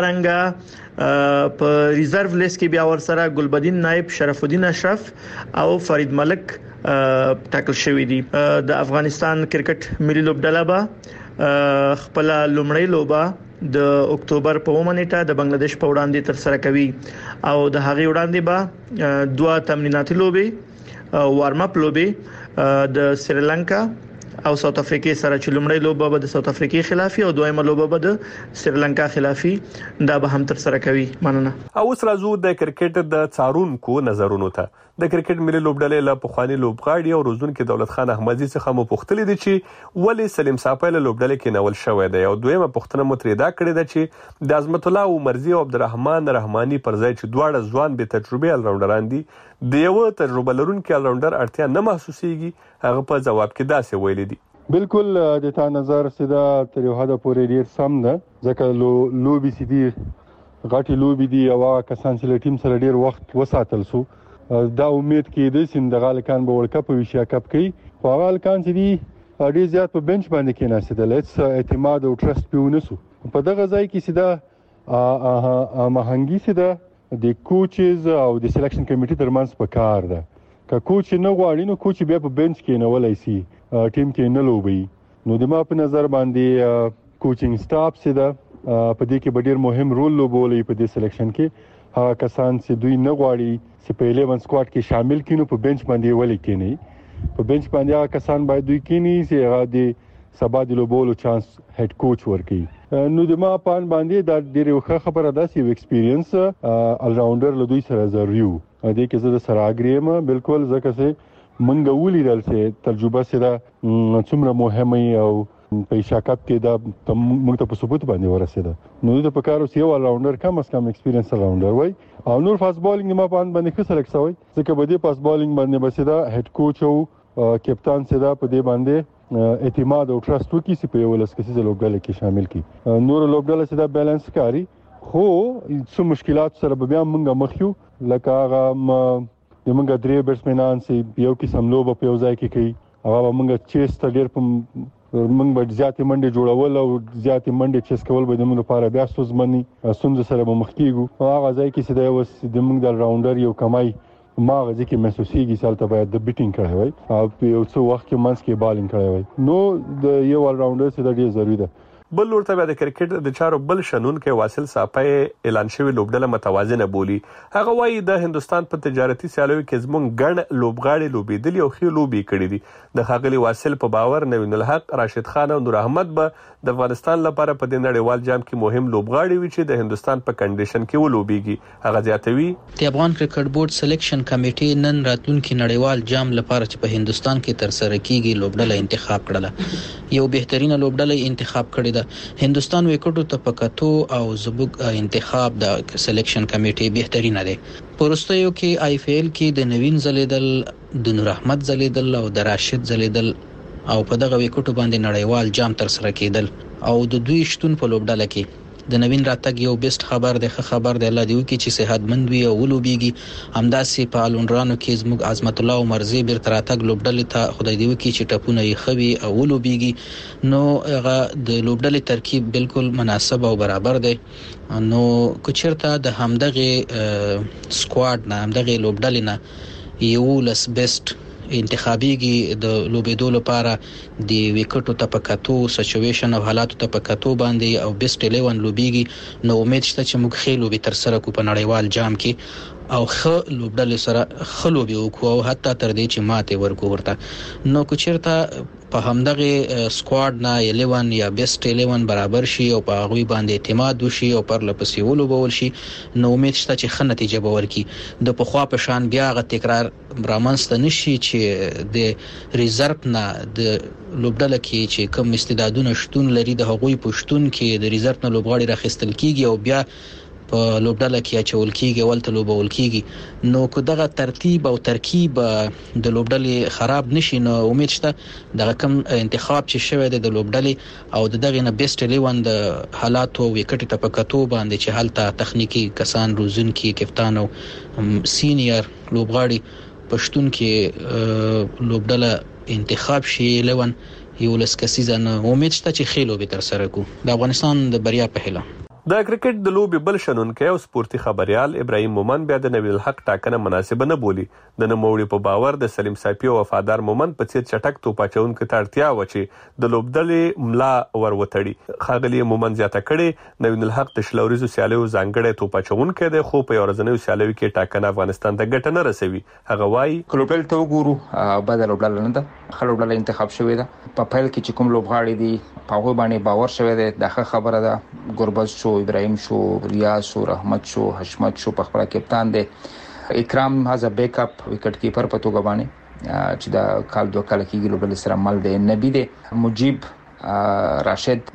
همدارنګه په ریزرو لیست کې بیا ورسره ګلبدین نائب، شرف الدین اشرف او فرید ملک ټاکل شوی دي. د افغانستان کرکټ ملي لوبډله به خپل لومړی لوبه د اکتوبر په 1 نیټه د بنگلاديش په وړاندې تر سره کوي او د هغې وړاندې به 2 تمریناتي لوبې وارم اپ لوبې د سریلانکا او ساوث افریقا سره چې لومړی لوبه به د ساوث افریقا خلافي او دویمه لوبه به د سریلانکا خلافي دا به هم تر سره کوي. مننه. او اوس راځو د کرکټ د څارونکو نظرونو ته. د کرکټ ملي لوبډلې له پخوانی لوبغاړي او روزونکو دولت خان احمدي څخه مو پوښتنه دي چې ولې سلیم صافی له لوبډلې کې نول شوې ده. او دویمه پوښتنه مو ترې دا کړې ده چې د عظمت الله عمرزی او عبدالرحمن رحماني پر ځای چې دواړه ځوان به تجربه الراونډران دي د یو تجربه لرونکو الراونډر اړتیا نه محسوسيږي. هغه په جواب کې داسې ویلي دي: بالکل د تا نظر سیده تر یو حد پورې ډیر سم ده، ځکه لوبي سيدي غټي لوبي دي او کسان چې ټیم سره ډیر وخت وساتل سو. دا امید کې د سند غالکان به ورلد کپ او ایشیا کپ کوي. خو غالکان چې دي ډیر زیات په بنچ باندې کې ناشته لته اعتماد او ټرست پیونه سو. په دغه ځای کې سیده مهنګي سیده د کوچز او د سلیکشن کمیټې ترمنځ په کار ده. که کوچ نه غواړي نو کوچ بیا په بنچ کې نه ولای سي ټیم کې نه لوبي. نو د ما په نظر باندې کوچینګ سټاف سیده په دې کې ډېر مهم رول لوبولي په دې سلیکشن کې. هغه کسان چې دوی نه غواړي چې په 11 سکواډ کې شامل کینو په بنچ باندې ولې کینی. په بنچ باندې هغه کسان باید دوی کینی چې هغه د سبا د لوبولو چانس هډ کوچ ورکړي. نو د ما په باندې دا ډېر ښه خبره ده چې ایکسپیرینس الراونډر له دوی سره ضروري دې کې زه د سره اګریم بالکل ځکه چې منګه ولیدل چې تجربه سره څومره مهمه او په ایشیا کپ کې دا موږ ته په ثبوت باندې ورسېده. نو د پکارو یو الراونډر کم از کم ایکسپیرینس الراونډر وای او نور فاست بالینګ ما باندې ښه سلیکټ شوی ځکه په دې فاست بالینګ باندې بسیدا هډ کوچ او کپتان سره په دې باندې اعتماد او ټرست وکړي چې په یو لسکسي لوبډله کې شامل کړي. نور لوبډله سره بیلانس کاری خو څو مشکلات سره بیا موږ مخ یو لکه هغه د موږ درې بیټسمنان چې یو قسم لوبه په یو ځای کې کوي. هغه موږ چیس ته ډیر په موږ به زیاتې منډې جوړول او زیاتې منډې چیس کول به د موږ لپاره بیا سوزمني ستونزې سره مخ کیږو. هغه ځای کې چې د موږ د راونډر یو کمای ماغه ځکه محسوسيږي چې تل باید د بیټینګ کړی وای او یو څو وخت کې منځ کې بالینګ کړی وای. نو د یو الراونډر څخه ډیر ضروری ده. بل ورته د کرکټ د چارو بل شنونکو واصل صافی اعلان شوی لوبډله متوازنه بولی. هغه وایي د هندستان په تجارتي سیالیو کې زمونږ ګڼ لوبغاړي لوبېدلي او ښه لوبي کړې دي. د ښاغلي واصل په باور نوین الحق، راشد خان او نور احمد به د افغانستان لپاره په دې نړیوال جام کې مهم لوبغاړي وي چې د هندستان په کنډیشن کې ولوبيږي. هغه زیاتوي د افغان کرکټ بورډ سلیکشن کمیټې نن راتلونکي نړیوال جام لپاره چې په هندستان کې تر سره کیږي لوبډله انتخاب کړله. یو بهترینه لوبډله انتخاب کړې ده. هندستان وکټو ته پکاتو او زبوګ انتخاب د سلیکشن کمیټې بهترینه ده. پرستیو کې آی پی ایل کې د نوین زلیدل، د نور احمد زلیدل او د راشد زلیدل او په دغه وکټو باندې نړیوال جام تر سره کېدل او د دوی شتون په لوبډله کې د نوین راتګ یو بیسټ خبر دی. ښه خبر دی، الله دې وکړي چې صحتمند وي او ولوبيږي. همداسې په الونرانو کې زموږ عظمت الله عمرزی بیرته راتګ لوبډلې ته خدای دې وکړي چې ټپونه یې خوي او ولوبيږي. نو هغه د لوبډلې ترکیب بالکل مناسب او برابر دی. نو کوچرته د همدغه سکواډ نه همدغه لوبډلې نه یو لس بیسټ انتخابيږي د لوبېدو لپاره د وکټو ته پکاتو سچويشن او حالاتو ته پکاتو باندې او بیسټ 11 لوبيږي. نو امید شته چې موږ خې لوبي تر سره کو په نړیوال جام کې او خ لوبډل سره خلوبي او حتی تر دې چې ماته ورکو ورته. نو کو چیرته په همدغه سکواډ نه 11 یا بیسټ 11 برابر شي او په هغه باندې اعتماد وشي او پر لپسې ولوبول شي، نو امید شته چې ښه نتیجه به ورکړي. د پخوا په شان بیا غ تکرار رامنځته نشي چې د ریزرو نه د لوبډله کې چې کوم استعدادونه شتون لري د هغوی پښتون کې د ریزرو نه لوبغاړي راخستل کیږي او بیا په لوبډله کې اچول کیږي ولته لوبول کیږي. نو کو دغه ترتیب او ترکیب د لوبډلې خراب نشي، نو امید شته دغه کوم انتخاب چې شوی دی د لوبډلې او دغه نه بیسټ 11 د حالات او وکټ ته پکاتو باندې چې حالت تخنیکی کسان روزونکي کپتان او سینیئر لوبغاړي پښتون کې لوبډله انتخاب شي 11 یو لسکسیزه. امید شته چې خېلو به تر سره کو د افغانستان د بریا په هیله. د کرکټ د لوبي بل شنونکي او سپورتي خبريال ابراهيم مومن بیا د نویل الحق ټاکنه مناسبه نه بولی. د نوموړي په باور د سلیم صافي او وفادار مومن په څیر چټک توپاچونکو ته اړتیا و چې د لوبډلې ملا وروتړي. خاغلی مومن زیاته کړي نویل الحق د شلوريزو سیالیو ځانګړی توپاچونکو دی، خو په ورځنیو سیالیو کې ټاکنه افغانستان ته ګټه نه رسوي. هغه وایي کلوبل ته وګورو بدل لوبډل نه ده، خلوبډل انتخاب شوی ده. په پیل کې چې کوم لوبغاړي دي په هغه باندې باور شوی دی، دغه خبره ده. ګوربز شو، ابراهيم شو، ریاض شو، رحمت شو، حشمت شو، په خپل کپتان دی. اکرام هاز ا بیک اپ وکټ کیپر په توګه باندې چې دا کال دوه کال کېږي لوبډل سره مل دی. نبی دی، مجيب، راشد،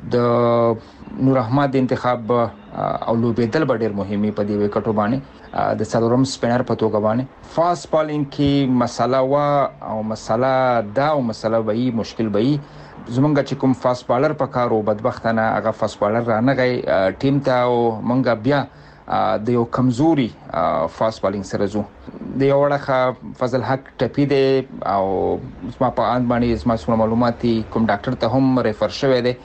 د نور احمد انتخاب او لوبېدل به ډېر مهمه په دې وکټو باندې. د څلورم سپینر په توګه باندې فاست بالینګ کې مسله وا او مسله دا او مسله وی مشکل وی زمونږ چې کوم فاست بالر په کارو بدبختانه هغه فاست بالر را نه غي ټیم ته او مونږ بیا د یو کمزوري فاست بالینګ سره زو. د یو وړخه فضل حق ټپی دی او ما په ان باندې اسما څو معلوماتي کوم ډاکټر ته هم ریفر شوی دی.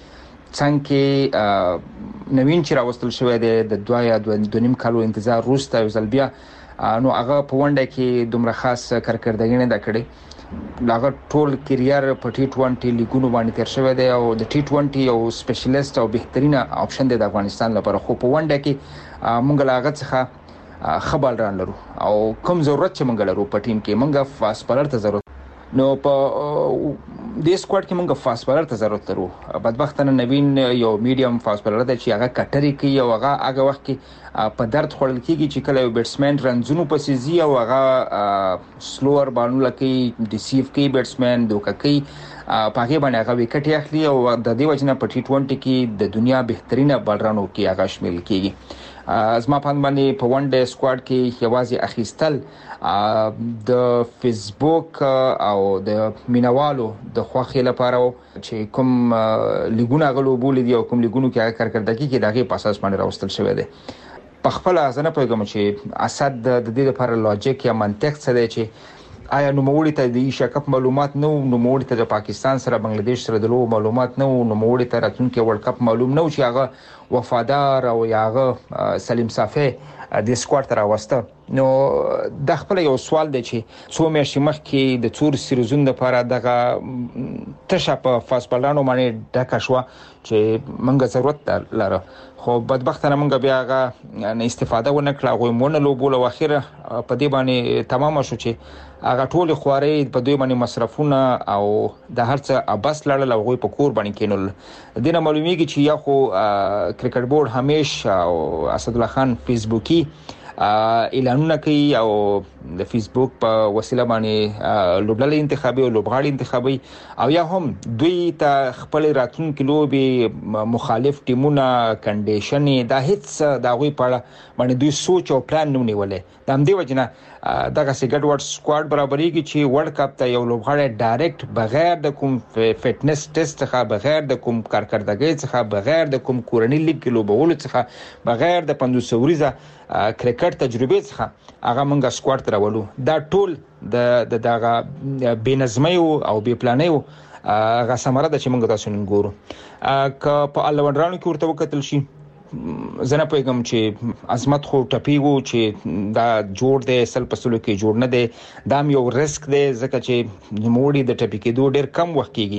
څنګه نوین چې راوستل شوی دی د 2 یا 2.5 کالو انتظار وروسته یو ځل بیا نو هغه په ونډه کې دومره خاص کارکردګي نه دا کړې. هغه ټول کیریئر په ټي 20 لیګونو باندې تیر شوی دی او د ټي 20 یو سپیشلیست او بهترینه اپشن دی د افغانستان لپاره. خو په ونډه کې مونږ لاغت څخه خبر ران لرو او کوم ضرورت چې مونږ لرو په ټیم کې مونږ فاست بالر ته ضرورت. نو په دې سکواډ کې مونږ فاست بالر ته ضرورت لرو. بدبختانه نوین یو میډیم فاست بالر دی چې هغه کټری کوي او هغه وخت کې په درد خورل کیږي چې کله یو بیټسمن رنزونو پسې زی او هغه سلوور بالونه لکه ډیسیو کوي بیټسمن دوکه کوي پاګې باندې هغه وکټ اخلي او د دې وجنه په ټي 20 کې د دنیا بهترینه بالرانو کې هغه شامل کیږي. ازما باندې په ون ډے سکواډ کې یوازې اخیستل د فیسبوک او د مینوالو د خوخي لپاره چې کوم لیګونه غلو بولې دي او کوم لیګونو کې کارکردګي کې دغه په اساس باندې راوستل شوی دی. په خپل ځنه پیغام چې اسد د دې لپاره لوجیک یا منطق څه دی چې آیا نوموړي ته د ایشیا کپ معلومات نو نوموړي ته د پاکستان سره بنگلاديش سره د لوبو معلومات نو نوموړي ته راتلونکي ورلد کپ معلوم نو چې هغه وفادار او هغه سلیم صافي د سکواډ تر واسطه. نو د خپل یو سوال دی چې څو میاشتې مخکې د څور سیریزونو لپاره دغه تشه په فاست بالرانو باندې ډکه شو چې موږ ضرورت لرو، خو بدبختانه موږ بیا هغه نه استفاده ونه کړو. غوې مونږ لوبول او اخیره په دې باندې تمام شو چې هغه ټول خواري په دوی باندې مصرفونه او د هرڅه ابس لړل او غوې په کور باندې کینول. دینه معلومیږي چې یا خو کرکټ بورډ همیشه او اسد الله خان فیسبوکي اعلانونه کوي او د فیسبوک په وسیله باندې لوبډلې انتخابي او لوبغاړي انتخابي او یا هم دوی ته خپل راتلونکي لوبي مخالف ټیمونه کنډیشنې دا هیڅ دا غوي پړه باندې دوی سوچ او پلان نه نیولې. د همدې وجنه دغه سیګډ ورډ سکواډ برابرېږي چې ورلد کپ ته یو لوبغاړی ډایرکټ بغیر د کوم فټنس ټیسټ څخه، بغیر د کوم کارکردګۍ څخه، بغیر د کوم کورنۍ لیګ کې لوبولو څخه، بغیر د 500 ورځې کرکټ تجربه څخه هغه مونږه سکواډ ته راولو. دا ټول د دغه بېنظمۍ او بې پلانۍ هغه ثمره ده چې مونږ تاسو نن ګورو. که په الونډرانو کې ورته وکتل شي زنه پیغام چې عظمت خو ټپی وو چې دا جوړ دی سل پسلو کې جوړ نه دی، دا یو ریسک دی ځکه چې نوموړي د ټپی کېدو ډیر کم وخت کېږي.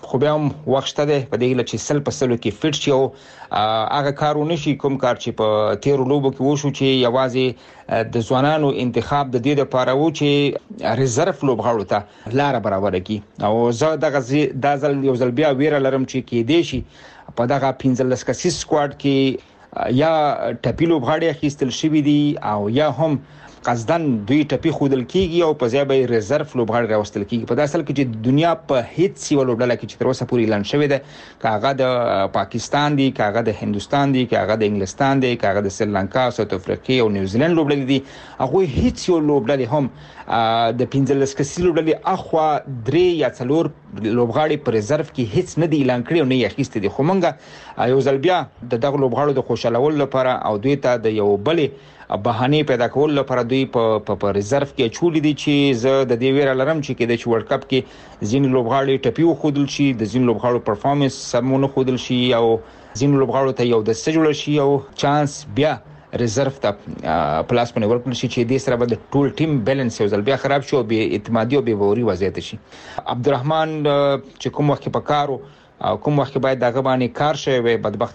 خو بیا هم وخت شته دی په دې چې 100% کې فټ شي او هغه کارونه شي کوم کار چې په تیر لوبو کې وشو چې یوازې د ځوانانو انتخاب د دې لپاره و چې ریزرف لوبغاړو ته لار برابر کړي او زه د ځل یو ځل بیا ویره لرم چې کې دی شي په دغه 15 کسیز سکواډ کې یا ټپی لوبغاړي اخیستل شوی دي او یا هم قصدن دوی ټپی خودل کیږي او په ځای به ریزرف لوبغاړي راوستل کیږي په داسل کې چې دنیا په هیڅ یو لوبډله کې چې تر اوسه پورې اعلان شوی دی کاغه د پاکستان دی کاغه د هندستان دی کاغه د انګلستان دی کاغه د سریلانکا ساوث افریقا او نیوزیلند لوبډلې دي هغه هیڅ یو لوبډله هم د 15 کسي لوبډلې اخوا 3 یا 4 لوبغاړي په ریزرف کې هیڅ نه دی اعلان کړی او نه یې اخیستي دي خو مونږه یو ځل بیا د دغه لوبغاړو د خوشالول لپاره او دوی ته د یو بلې بهانه پیدا کول لپاره دوی په ریزرف کې چولې دي چې زه د دې ویره لرم چې کېد چې ورلد کپ کې ځین لوبغاړي ټپی وخودل شي د ځین لوبغاړو پرفارمنس سمونه خودل شي او ځین لوبغاړو ته یو د سجول شي او چانس بیا ریزرف ته پلاس باندې ورکړل شي چې د سره به د ټول ټیم بیلانس یو ځل بیا خراب شي او بې اعتمادي او بې باوري وضعیت شي عبدالرحمن چې کوم وخت په کارو کوم وخت باید دغه باندې کار شوی بدبخت